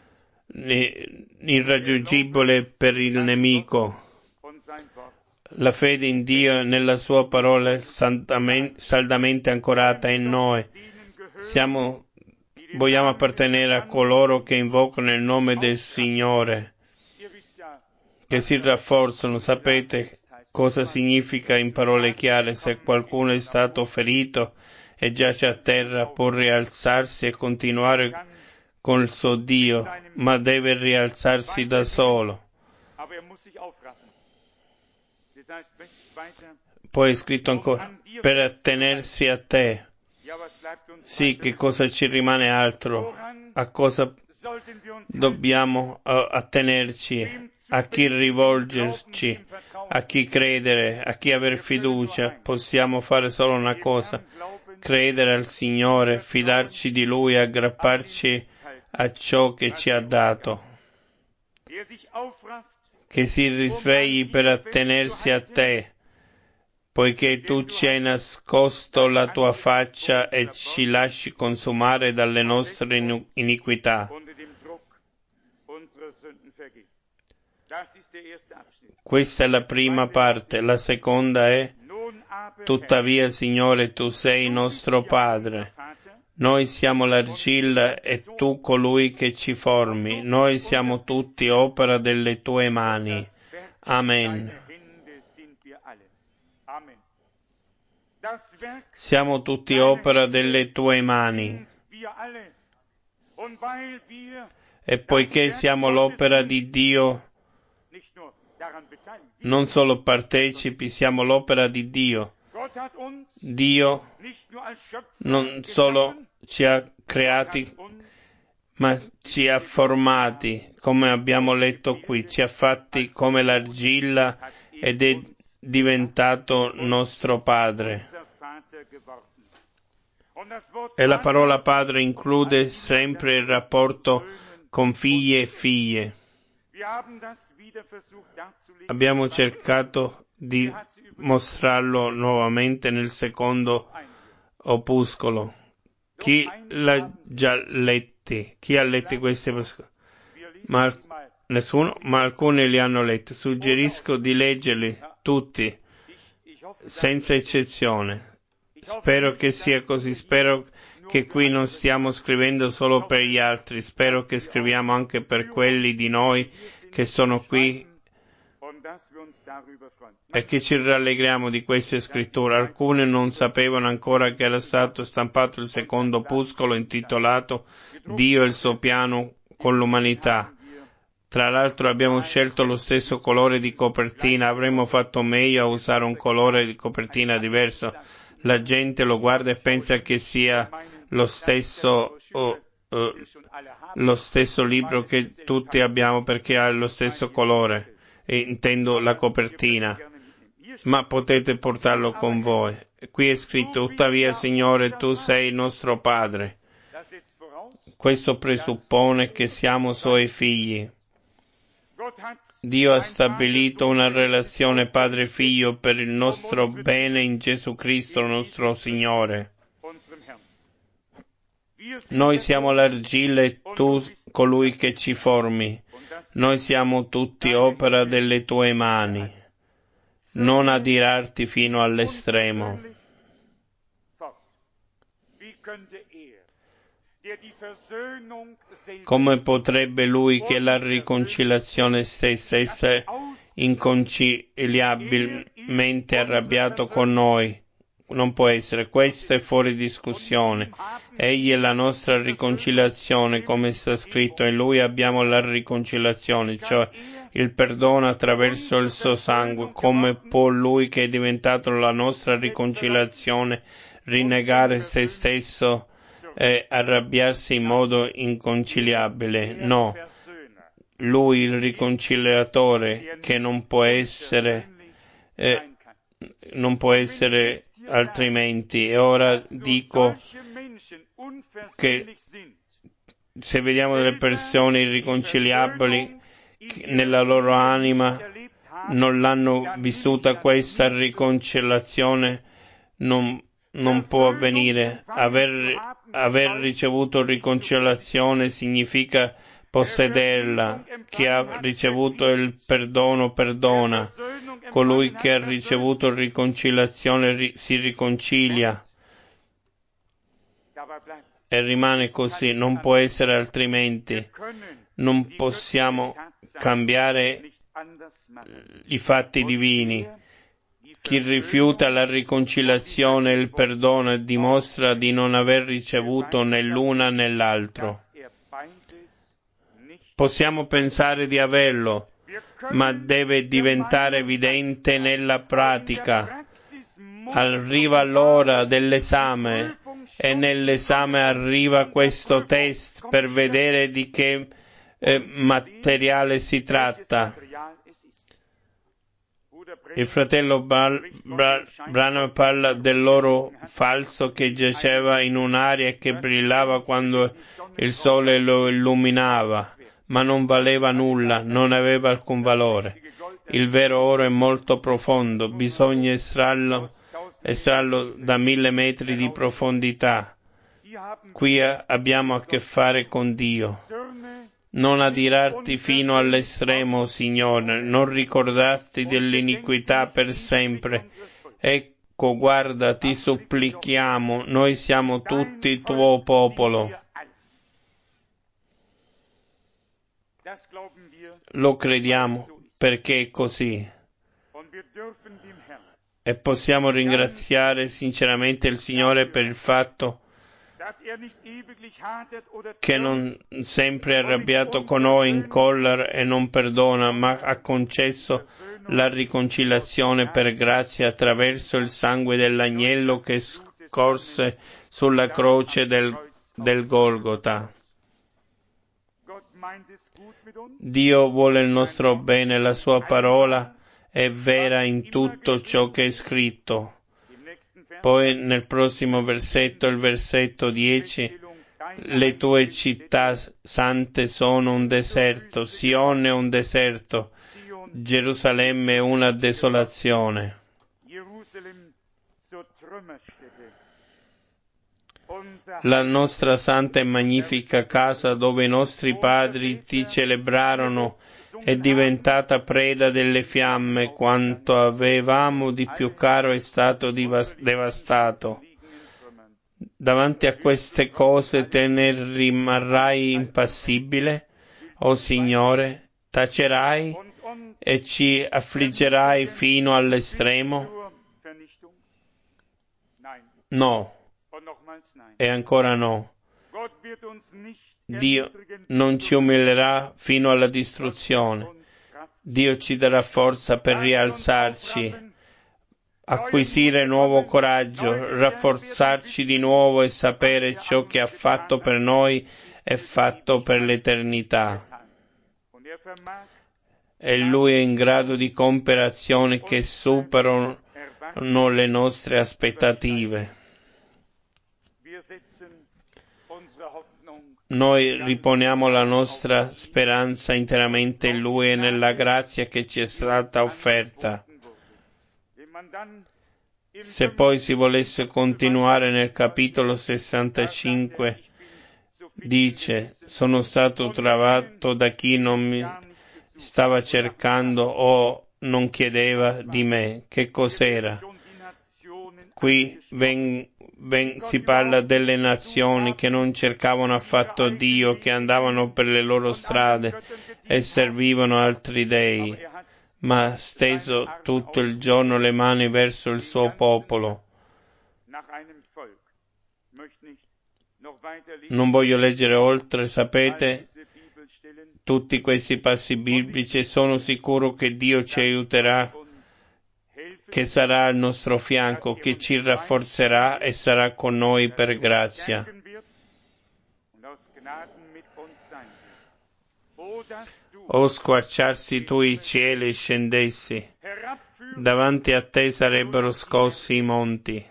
irraggiungibile per il nemico. La fede in Dio e nella sua parola è saldamente ancorata in noi. Siamo, vogliamo appartenere a coloro che invocano il nome del Signore, che si rafforzano. Sapete Cosa significa in parole chiare? Se qualcuno è stato ferito e giace a terra, può rialzarsi e continuare con il suo Dio, ma deve rialzarsi da solo. Poi è scritto ancora, per attenersi a te. Sì, che cosa ci rimane altro? A cosa dobbiamo uh, attenerci? A chi rivolgerci? A chi credere? A chi aver fiducia? Possiamo fare solo una cosa, credere al Signore, fidarci di Lui, aggrapparci a ciò che ci ha dato. Che si risvegli per attenersi a te, poiché tu ci hai nascosto la tua faccia e ci lasci consumare dalle nostre iniquità. Questa è la prima parte. La seconda è: tuttavia, Signore, tu sei nostro Padre. Noi siamo l'argilla e tu colui che ci formi. Noi siamo tutti opera delle tue mani. Amen. Siamo tutti opera delle tue mani. E poiché siamo l'opera di Dio, non solo partecipi, siamo l'opera di Dio. Dio non solo ci ha creati, ma ci ha formati, come abbiamo letto qui, ci ha fatti come l'argilla ed è diventato nostro Padre. E la parola Padre include sempre il rapporto con figli e figlie. Abbiamo cercato di mostrarlo nuovamente nel secondo opuscolo. Chi l'ha già letti? Chi ha letti questi opuscoli? Ma nessuno? Ma alcuni li hanno letti. Suggerisco di leggerli tutti, senza eccezione. Spero che sia così, spero che qui non stiamo scrivendo solo per gli altri, spero che scriviamo anche per quelli di noi che sono qui e che ci rallegriamo di queste scritture. Alcuni non sapevano ancora che era stato stampato il secondo opuscolo intitolato Dio e il suo piano con l'umanità. Tra l'altro abbiamo scelto lo stesso colore di copertina, avremmo fatto meglio a usare un colore di copertina diverso. La gente lo guarda e pensa che sia lo stesso, uh, uh, lo stesso libro che tutti abbiamo perché ha lo stesso colore, e intendo la copertina, ma potete portarlo con voi. Qui è scritto, tuttavia Signore, tu sei il nostro Padre. Questo presuppone che siamo suoi figli. Dio ha stabilito una relazione padre-figlio per il nostro bene in Gesù Cristo, nostro Signore. Noi siamo l'argilla e tu colui che ci formi. Noi siamo tutti opera delle tue mani. Non adirarti fino all'estremo. Come potrebbe lui che la riconciliazione stessa essere inconciliabilmente arrabbiato con noi? Non può essere, questo è fuori discussione. Egli è la nostra riconciliazione, come sta scritto, in lui abbiamo la riconciliazione, cioè il perdono attraverso il suo sangue. Come può lui che è diventato la nostra riconciliazione rinnegare se stesso e arrabbiarsi in modo inconciliabile? No, lui il riconciliatore che non può essere eh, non può essere altrimenti. E ora dico che se vediamo delle persone irriconciliabili nella loro anima non l'hanno vissuta questa riconciliazione, non non può avvenire. Aver, aver ricevuto riconciliazione significa possederla. Chi ha ricevuto il perdono perdona. Colui che ha ricevuto riconciliazione ri, si riconcilia e rimane così, non può essere altrimenti. Non possiamo cambiare i fatti divini. Chi rifiuta la riconciliazione e il perdono dimostra di non aver ricevuto né l'una né l'altro. Possiamo pensare di averlo, ma deve diventare evidente nella pratica. Arriva l'ora dell'esame e nell'esame arriva questo test per vedere di che eh, materiale si tratta. Il fratello Bal- Bra- Branham parla dell'oro falso che giaceva in un'aria e che brillava quando il sole lo illuminava, ma non valeva nulla, non aveva alcun valore. Il vero oro è molto profondo, bisogna estrarlo, estrarlo da mille metri di profondità. Qui abbiamo a che fare con Dio. Non adirarti fino all'estremo, Signore, non ricordarti dell'iniquità per sempre. Ecco, guarda, ti supplichiamo, noi siamo tutti tuo popolo. Lo crediamo perché è così. E possiamo ringraziare sinceramente il Signore per il fatto che non sempre è arrabbiato con noi in collera e non perdona, ma ha concesso la riconciliazione per grazia attraverso il sangue dell'agnello che scorse sulla croce del, del Golgota. Dio vuole il nostro bene, la sua parola è vera in tutto ciò che è scritto. Poi nel prossimo versetto, il versetto dieci, le tue città sante sono un deserto, Sione è un deserto, Gerusalemme è una desolazione. La nostra santa e magnifica casa dove i nostri padri ti celebrarono è diventata preda delle fiamme, quanto avevamo di più caro è stato divas- devastato. Davanti a queste cose te ne rimarrai impassibile, o Signore, tacerai e ci affliggerai fino all'estremo? No, e ancora no. Dio non ci umilierà fino alla distruzione. Dio ci darà forza per rialzarci, acquisire nuovo coraggio, rafforzarci di nuovo e sapere ciò che ha fatto per noi è fatto per l'eternità. E Lui è in grado di compiere azioni che superano le nostre aspettative. Noi riponiamo la nostra speranza interamente in Lui e nella grazia che ci è stata offerta. Se poi si volesse continuare nel capitolo sessantacinque, dice: sono stato trovato da chi non mi stava cercando o non chiedeva di me. Che cos'era? Qui ven, ven, si parla delle nazioni che non cercavano affatto Dio, che andavano per le loro strade e servivano altri dei, ma ha steso tutto il giorno le mani verso il suo popolo. Non voglio leggere oltre, sapete, tutti questi passi biblici e sono sicuro che Dio ci aiuterà, che sarà al nostro fianco, che ci rafforzerà e sarà con noi per grazia. O squarciarsi tu i cieli e scendessi, davanti a te sarebbero scossi i monti.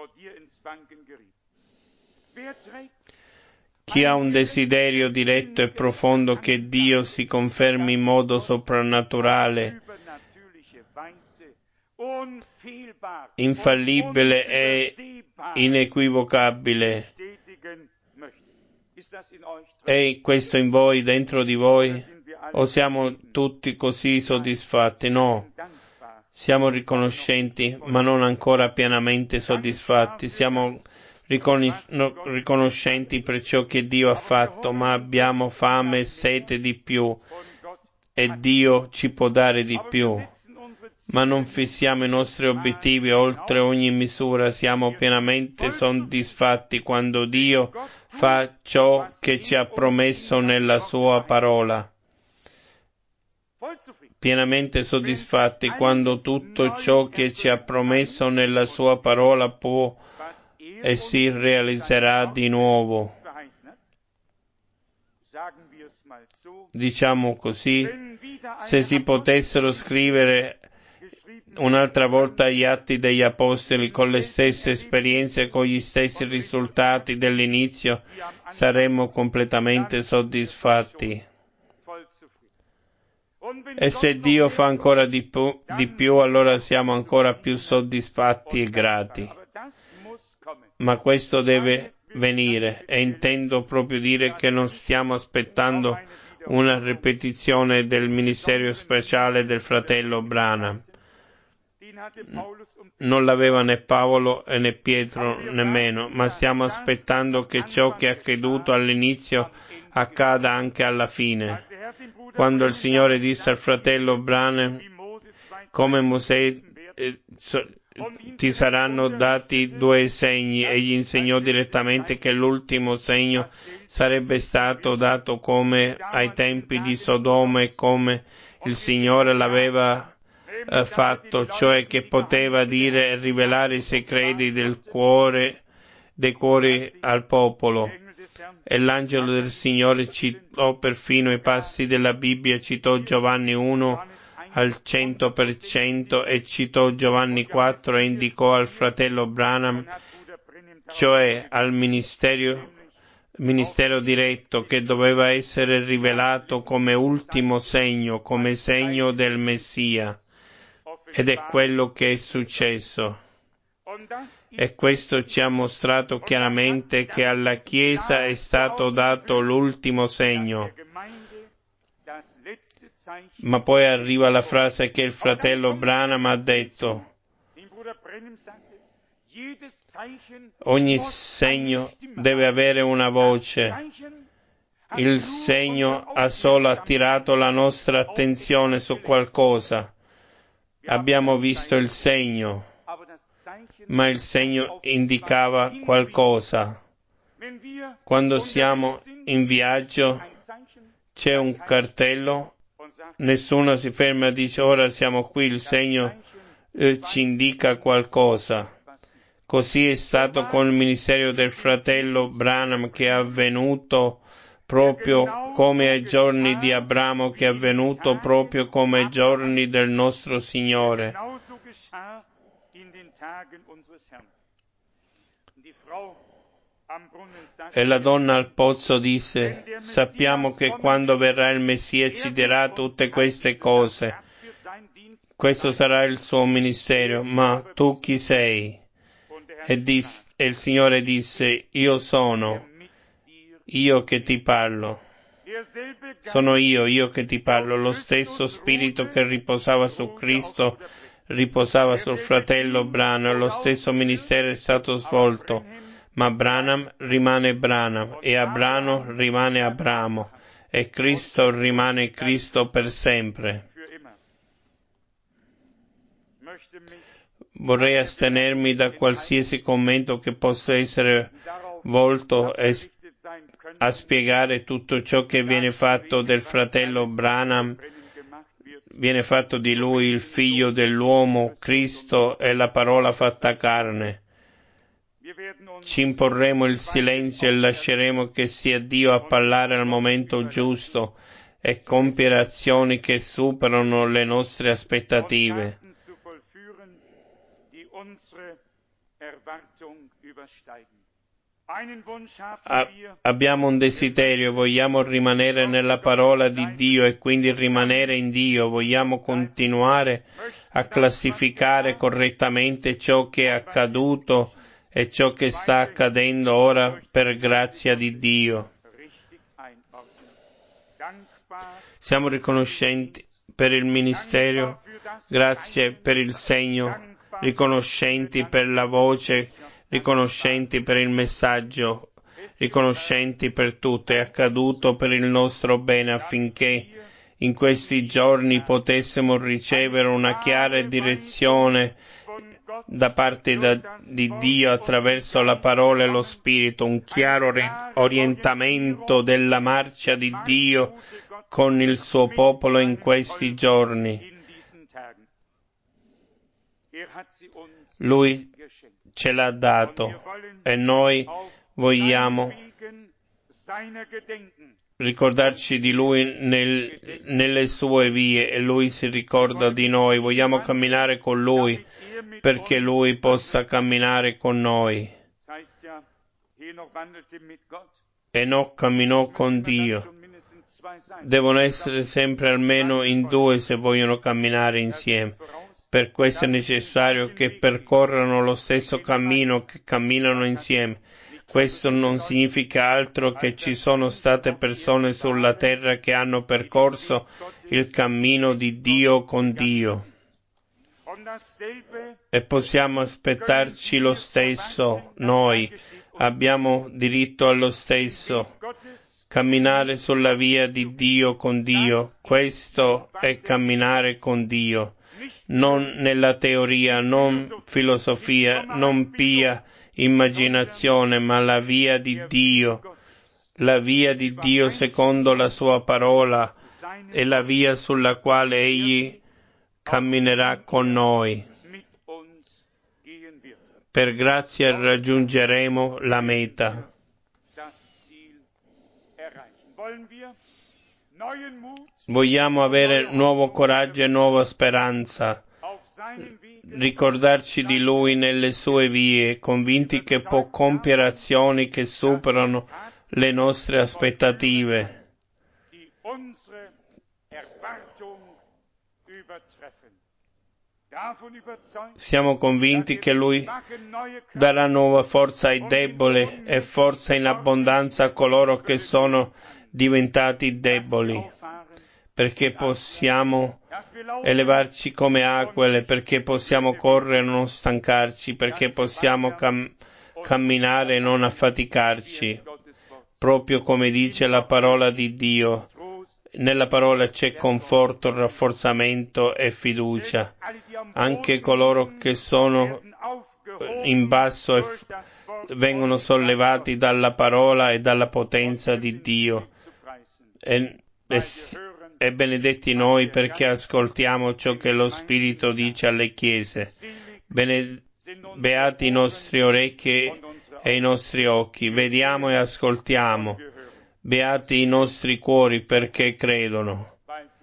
Chi ha un desiderio diretto e profondo che Dio si confermi in modo soprannaturale, infallibile e inequivocabile. È questo in voi, dentro di voi? O siamo tutti così soddisfatti? No. Siamo riconoscenti, ma non ancora pienamente soddisfatti. Siamo ricon- no, riconoscenti per ciò che Dio ha fatto, ma abbiamo fame e sete di più, e Dio ci può dare di più. ma non fissiamo i nostri obiettivi oltre ogni misura. Siamo pienamente soddisfatti quando Dio fa ciò che ci ha promesso nella sua parola. Pienamente soddisfatti quando tutto ciò che ci ha promesso nella sua parola può e si realizzerà di nuovo. Diciamo così, se si potessero scrivere un'altra volta gli atti degli apostoli con le stesse esperienze e con gli stessi risultati dell'inizio, saremmo completamente soddisfatti. E se Dio fa ancora di più, di più, allora siamo ancora più soddisfatti e grati. Ma questo deve venire, e intendo proprio dire che non stiamo aspettando una ripetizione del ministero speciale del fratello Branham. Non l'aveva né Paolo né Pietro nemmeno, ma stiamo aspettando che ciò che è accaduto all'inizio accada anche alla fine. Quando il Signore disse al fratello Branham, come Mosè, eh, so, ti saranno dati due segni, e gli insegnò direttamente che l'ultimo segno sarebbe stato dato come ai tempi di Sodoma e come il Signore l'aveva eh, fatto, cioè che poteva dire e rivelare i segreti del cuore, dei cuori al popolo. E l'angelo del Signore citò perfino i passi della Bibbia, citò Giovanni uno al cento per cento e citò Giovanni quattro e indicò al fratello Branham, cioè al ministero, ministero diretto, che doveva essere rivelato come ultimo segno, come segno del Messia. Ed è quello che è successo. E questo ci ha mostrato chiaramente che alla Chiesa è stato dato l'ultimo segno. Ma poi arriva la frase che il fratello Branham ha detto: ogni segno deve avere una voce. Il segno ha solo attirato la nostra attenzione su qualcosa. Abbiamo visto il segno, ma il segno indicava qualcosa. Quando siamo in viaggio, c'è un cartello, nessuno si ferma e dice ora siamo qui, il segno eh, ci indica qualcosa. Così è stato con il ministero del fratello Branham, che è avvenuto proprio come ai giorni di Abramo, che è avvenuto proprio come ai giorni del nostro Signore. E la donna al pozzo disse: sappiamo che quando verrà il Messia ci dirà tutte queste cose. Questo sarà il suo ministero, ma tu chi sei? E, dis- e il Signore disse: io sono, io che ti parlo. Sono io, io che ti parlo. Lo stesso spirito che riposava su Cristo riposava sul fratello Branham. Lo stesso ministero è stato svolto, ma Branham rimane Branham, e Abramo rimane Abramo, e Cristo rimane Cristo per sempre. Vorrei astenermi da qualsiasi commento che possa essere volto a spiegare tutto ciò che viene fatto del fratello Branham, viene fatto di lui il figlio dell'uomo, Cristo è la parola fatta carne. Ci imporremo il silenzio e lasceremo che sia Dio a parlare al momento giusto e compiere azioni che superano le nostre aspettative. A- abbiamo un desiderio, vogliamo rimanere nella parola di Dio e quindi rimanere in Dio, vogliamo continuare a classificare correttamente ciò che è accaduto e ciò che sta accadendo ora per grazia di Dio. Siamo riconoscenti per il ministero, grazie per il segno, riconoscenti per la voce, riconoscenti per il messaggio, riconoscenti per tutto. È accaduto per il nostro bene affinché in questi giorni potessimo ricevere una chiara direzione da parte da, di Dio attraverso la parola e lo Spirito, un chiaro orientamento della marcia di Dio con il suo popolo in questi giorni. Lui ce l'ha dato e noi vogliamo ricordarci di Lui nel, nelle sue vie e Lui si ricorda di noi. Vogliamo camminare con Lui perché Lui possa camminare con noi. Enoch camminò con Dio. Devono essere sempre almeno in due se vogliono camminare insieme. Per questo è necessario che percorrano lo stesso cammino, che camminano insieme. Questo non significa altro che ci sono state persone sulla terra che hanno percorso il cammino di Dio con Dio. E possiamo aspettarci lo stesso. Noi abbiamo diritto allo stesso. Camminare sulla via di Dio con Dio. Questo è camminare con Dio. Non nella teoria, non filosofia, non pia immaginazione, ma la via di Dio, la via di Dio secondo la sua parola è la via sulla quale Egli camminerà con noi. Per grazia raggiungeremo la meta. Vogliamo avere nuovo coraggio e nuova speranza, ricordarci di Lui nelle sue vie, convinti che può compiere azioni che superano le nostre aspettative. Siamo convinti che Lui darà nuova forza ai deboli e forza in abbondanza a coloro che sono diventati deboli, perché possiamo elevarci come aquile, perché possiamo correre e non stancarci, perché possiamo cam- camminare e non affaticarci, proprio come dice la parola di Dio. Nella parola c'è conforto, rafforzamento e fiducia. Anche coloro che sono in basso e f- vengono sollevati dalla parola e dalla potenza di Dio. E, e, e benedetti noi perché ascoltiamo ciò che lo Spirito dice alle chiese. Bene, beati i nostri orecchi e i nostri occhi, vediamo e ascoltiamo. Beati i nostri cuori perché credono.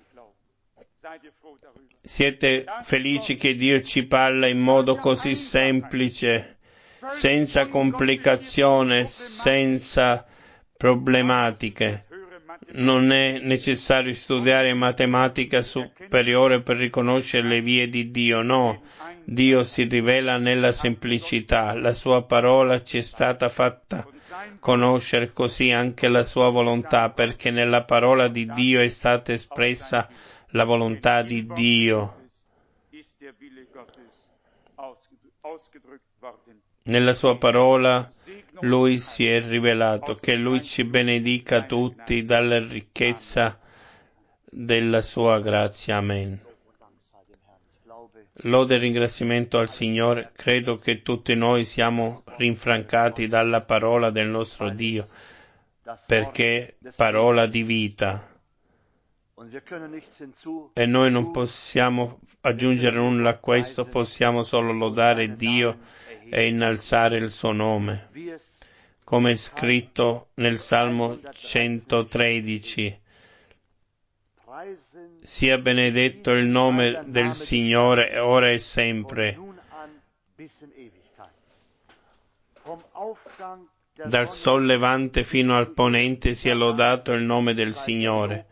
Siete felici che Dio ci parla in modo così semplice, senza complicazione, senza problematiche. Non è necessario studiare matematica superiore per riconoscere le vie di Dio, no. Dio si rivela nella semplicità. La sua parola ci è stata fatta conoscere, così anche la sua volontà, perché nella parola di Dio è stata espressa la volontà di Dio. Nella sua parola Lui si è rivelato. Che Lui ci benedica tutti dalla ricchezza della sua grazia. Amen. Lode e ringraziamento al Signore. Credo che tutti noi siamo rinfrancati dalla parola del nostro Dio, perché parola di vita. E noi non possiamo aggiungere nulla a questo, possiamo solo lodare Dio e innalzare il suo nome. Come è scritto nel Salmo centotredici, sia benedetto il nome del Signore ora e sempre. Dal sol levante fino al ponente sia lodato il nome del Signore.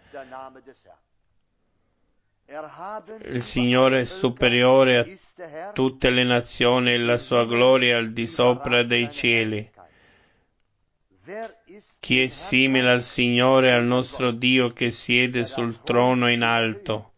Il Signore è superiore a tutte le nazioni e la sua gloria è al di sopra dei cieli. Chi è simile al Signore, al nostro Dio che siede sul trono in alto,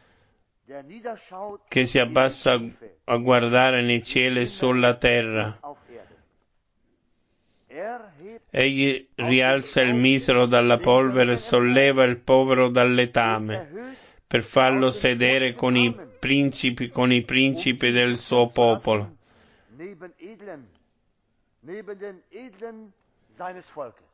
che si abbassa a guardare nei cieli e sulla terra. Egli rialza il misero dalla polvere e solleva il povero dal letame, per farlo sedere con i principi, con i principi del suo popolo. Neben edlen, neben den edlen seines Volkes.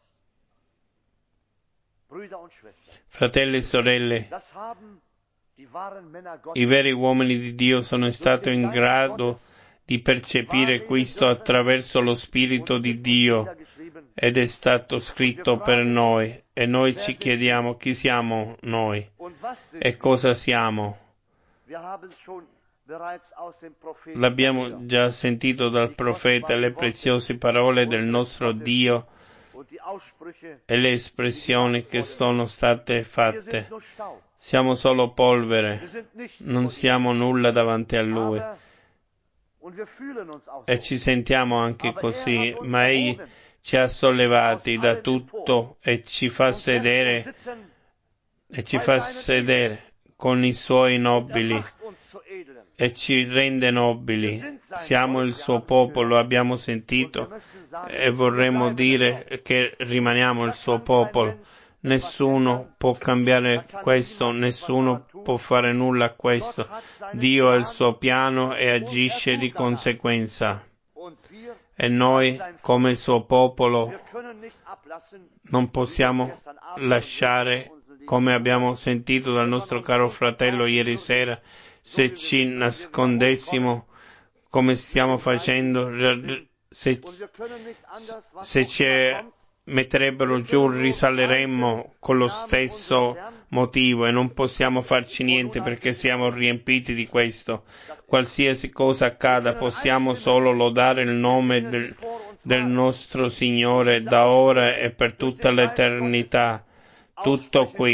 Brüder und Schwestern, Fratelli e sorelle, das haben die wahren Männer i Gottes veri uomini di Dio sono stati in grado di percepire questo attraverso lo Spirito di Dio ed è stato scritto per noi e noi ci chiediamo chi siamo noi und was sind e cosa siamo. wir haben es schon bereits aus dem Propheten L'abbiamo gehört. già sentito dal profeta le preziose parole del nostro Dio Und die Aussprüche, e le espressioni che sono state wir sind fatte. nur Staub. Siamo solo Wir polvere, sind nichts non vor siamo nulla davanti a Lui. ihm. Aber, und wir fühlen uns auch E so. ci sentiamo anche Aber così, er hat uns ma Egli erhoben ci ha sollevati da tutto e ci fa und lässt uns sedere sitzen, e ci fa sedere con i suoi er nobili macht uns zu Edlen. e ci rende nobili. Siamo il suo popolo, abbiamo sentito e vorremmo dire che rimaniamo il suo popolo. Nessuno può cambiare questo, nessuno può fare nulla a questo. Dio ha il suo piano e agisce di conseguenza. Und wir, E noi, come il suo popolo, wir können nicht ablassen, non possiamo lasciare, come abbiamo sentito dal nostro caro fratello ieri sera, se ci nascondessimo come stiamo facendo, se, und wir können nicht anders, was se auch ci immer kommt, metterebbero giù, risaleremmo con lo stesso motivo e non possiamo farci niente perché siamo riempiti di questo. Qualsiasi cosa accada, possiamo solo lodare il nome del, del nostro Signore da ora e per tutta l'eternità. Tutto qui.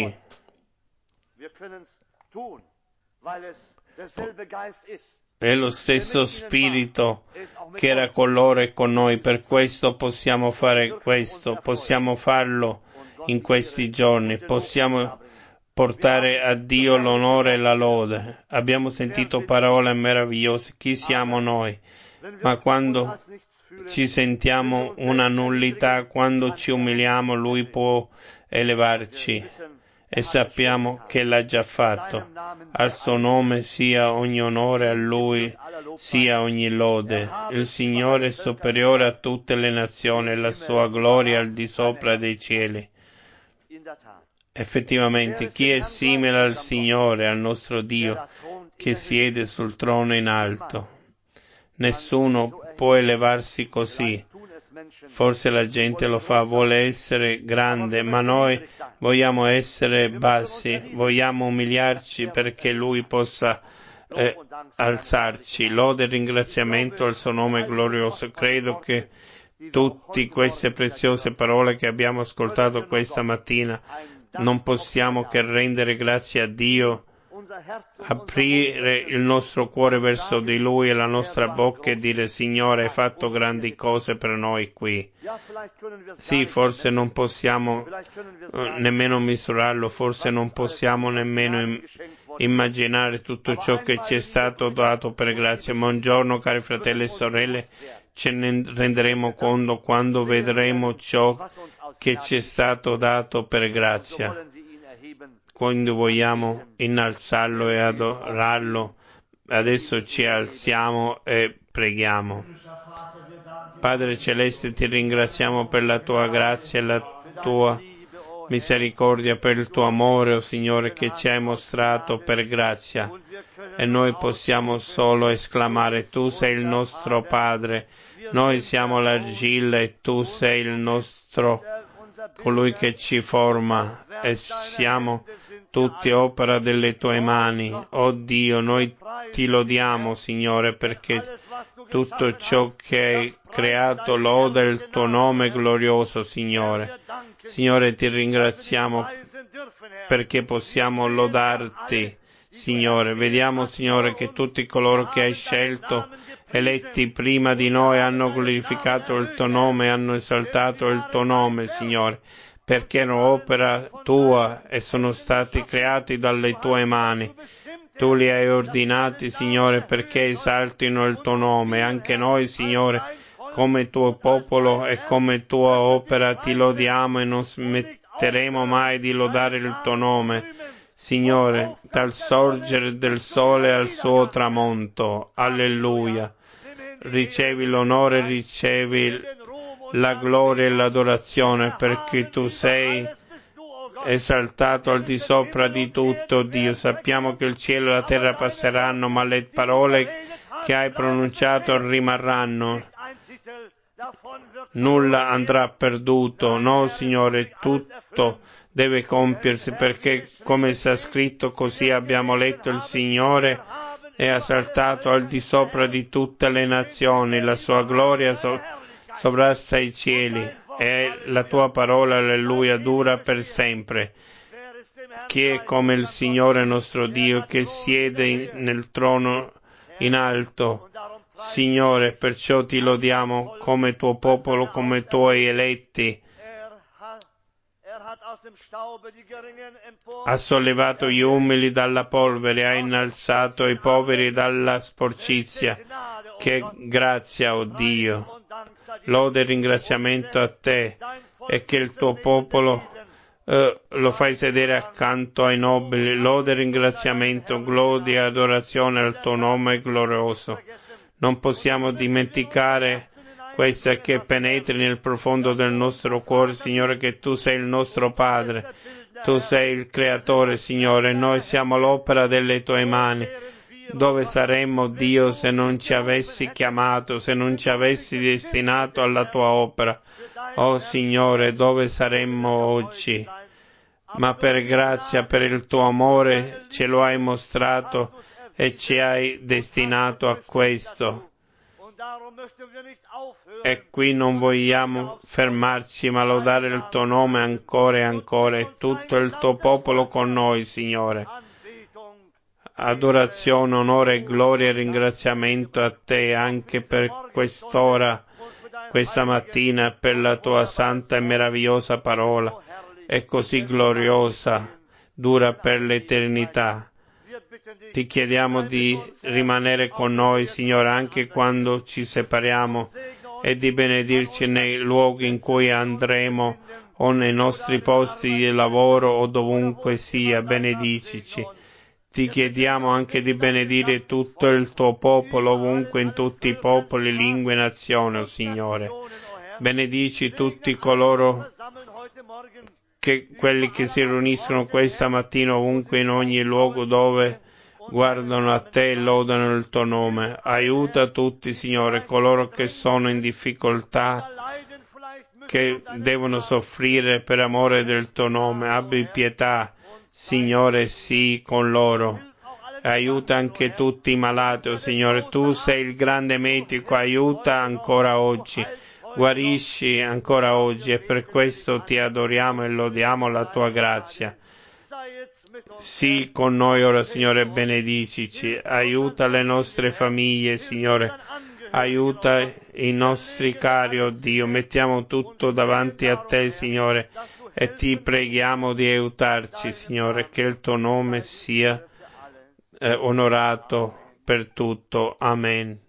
wir können es tun, weil es derselbe Geist ist. È lo stesso Spirito che era con loro e con noi, per questo possiamo fare questo, possiamo farlo in questi giorni, possiamo portare a Dio l'onore e la lode. Abbiamo sentito parole meravigliose, chi siamo noi? Ma quando ci sentiamo una nullità, quando ci umiliamo, Lui può elevarci e sappiamo che l'ha già fatto. Al suo nome sia ogni onore, a Lui sia ogni lode. Il Signore è superiore a tutte le nazioni e la sua gloria al di sopra dei cieli. In der Tat. Effettivamente, chi è simile al Signore, al nostro Dio, che siede sul trono in alto? Nessuno può elevarsi così. Forse la gente lo fa, vuole essere grande, ma noi vogliamo essere bassi, vogliamo umiliarci perché Lui possa eh, alzarci. Lode e ringraziamento al suo nome glorioso. Credo che tutte queste preziose parole che abbiamo ascoltato questa mattina non possiamo che rendere grazie a Dio, aprire il nostro cuore verso di Lui e la nostra bocca e dire: Signore, hai fatto grandi cose per noi qui. Sì, forse non possiamo eh, nemmeno misurarlo, forse non possiamo nemmeno im- immaginare tutto ciò che ci è stato dato per grazia, ma un giorno, cari fratelli e sorelle, ce ne renderemo conto quando vedremo ciò che ci è stato dato per grazia. Quando vogliamo innalzarlo e adorarlo, adesso ci alziamo e preghiamo. Padre Celeste, ti ringraziamo per la tua grazia e la tua misericordia, per il tuo amore, o oh Signore, che ci hai mostrato per grazia. E noi possiamo solo esclamare: tu sei il nostro Padre, noi siamo l'argilla e tu sei il nostro, colui che ci forma, e siamo tutti opera delle tue mani. Oh Dio, noi ti lodiamo, Signore, perché tutto ciò che hai creato loda il tuo nome glorioso, Signore. Signore, ti ringraziamo perché possiamo lodarti, Signore. Vediamo, Signore, che tutti coloro che hai scelto, eletti prima di noi, hanno glorificato il tuo nome, hanno esaltato il tuo nome, Signore, perché erano opera tua e sono stati creati dalle tue mani. Tu li hai ordinati, Signore, perché esaltino il tuo nome. Anche noi, Signore, come tuo popolo e come tua opera ti lodiamo e non smetteremo mai di lodare il tuo nome, Signore, dal sorgere del sole al suo tramonto. Alleluia. Ricevi l'onore, ricevi la gloria e l'adorazione, perché tu sei esaltato al di sopra di tutto, Dio. Sappiamo che il cielo e la terra passeranno, ma le parole che hai pronunciato rimarranno. Nulla andrà perduto, no, Signore, tutto deve compiersi, perché come sta scritto, così abbiamo letto, il Signore è esaltato al di sopra di tutte le nazioni, la sua gloria so- sovrasta i cieli, e la tua parola, alleluia, dura per sempre. Chi è come il Signore nostro Dio, che siede in- nel trono in alto? Signore, perciò ti lodiamo come tuo popolo, come tuoi eletti. Ha sollevato gli umili dalla polvere, ha innalzato i poveri dalla sporcizia. Che grazia, o Dio! Lode e ringraziamento a te, e che il tuo popolo eh, lo fai sedere accanto ai nobili. Lode e ringraziamento, gloria e adorazione al tuo nome glorioso. Non possiamo dimenticare questa, che penetri nel profondo del nostro cuore, Signore, che tu sei il nostro Padre, tu sei il Creatore, Signore, noi siamo l'opera delle tue mani. Dove saremmo, Dio, se non ci avessi chiamato, se non ci avessi destinato alla tua opera? Oh Signore, dove saremmo oggi? Ma per grazia, per il tuo amore, ce lo hai mostrato e ci hai destinato a questo. E qui non vogliamo fermarci, ma lodare il tuo nome ancora e ancora, e tutto il tuo popolo con noi, Signore. Adorazione, onore, gloria e ringraziamento a te anche per quest'ora, questa mattina, per la tua santa e meravigliosa parola. È così gloriosa, dura per l'eternità. Ti chiediamo di rimanere con noi, Signore, anche quando ci separiamo, e di benedirci nei luoghi in cui andremo, o nei nostri posti di lavoro, o dovunque sia. Benedicici. Ti chiediamo anche di benedire tutto il tuo popolo, ovunque, in tutti i popoli, lingue e nazioni, oh Signore. Benedici tutti coloro che, quelli che si riuniscono questa mattina, ovunque, in ogni luogo dove guardano a te e lodano il tuo nome. Aiuta tutti, Signore, coloro che sono in difficoltà, che devono soffrire per amore del tuo nome. Abbi pietà, Signore, sii con loro. Aiuta anche tutti i malati, oh Signore. Tu sei il grande medico, aiuta ancora oggi. Guarisci ancora oggi, e per questo ti adoriamo e lodiamo la tua grazia. Sii con noi ora, Signore, benedicici. Aiuta le nostre famiglie, Signore. Aiuta i nostri cari, oh Dio. Mettiamo tutto davanti a te, Signore, e ti preghiamo di aiutarci, Signore, che il tuo nome sia eh, onorato per tutto. Amen.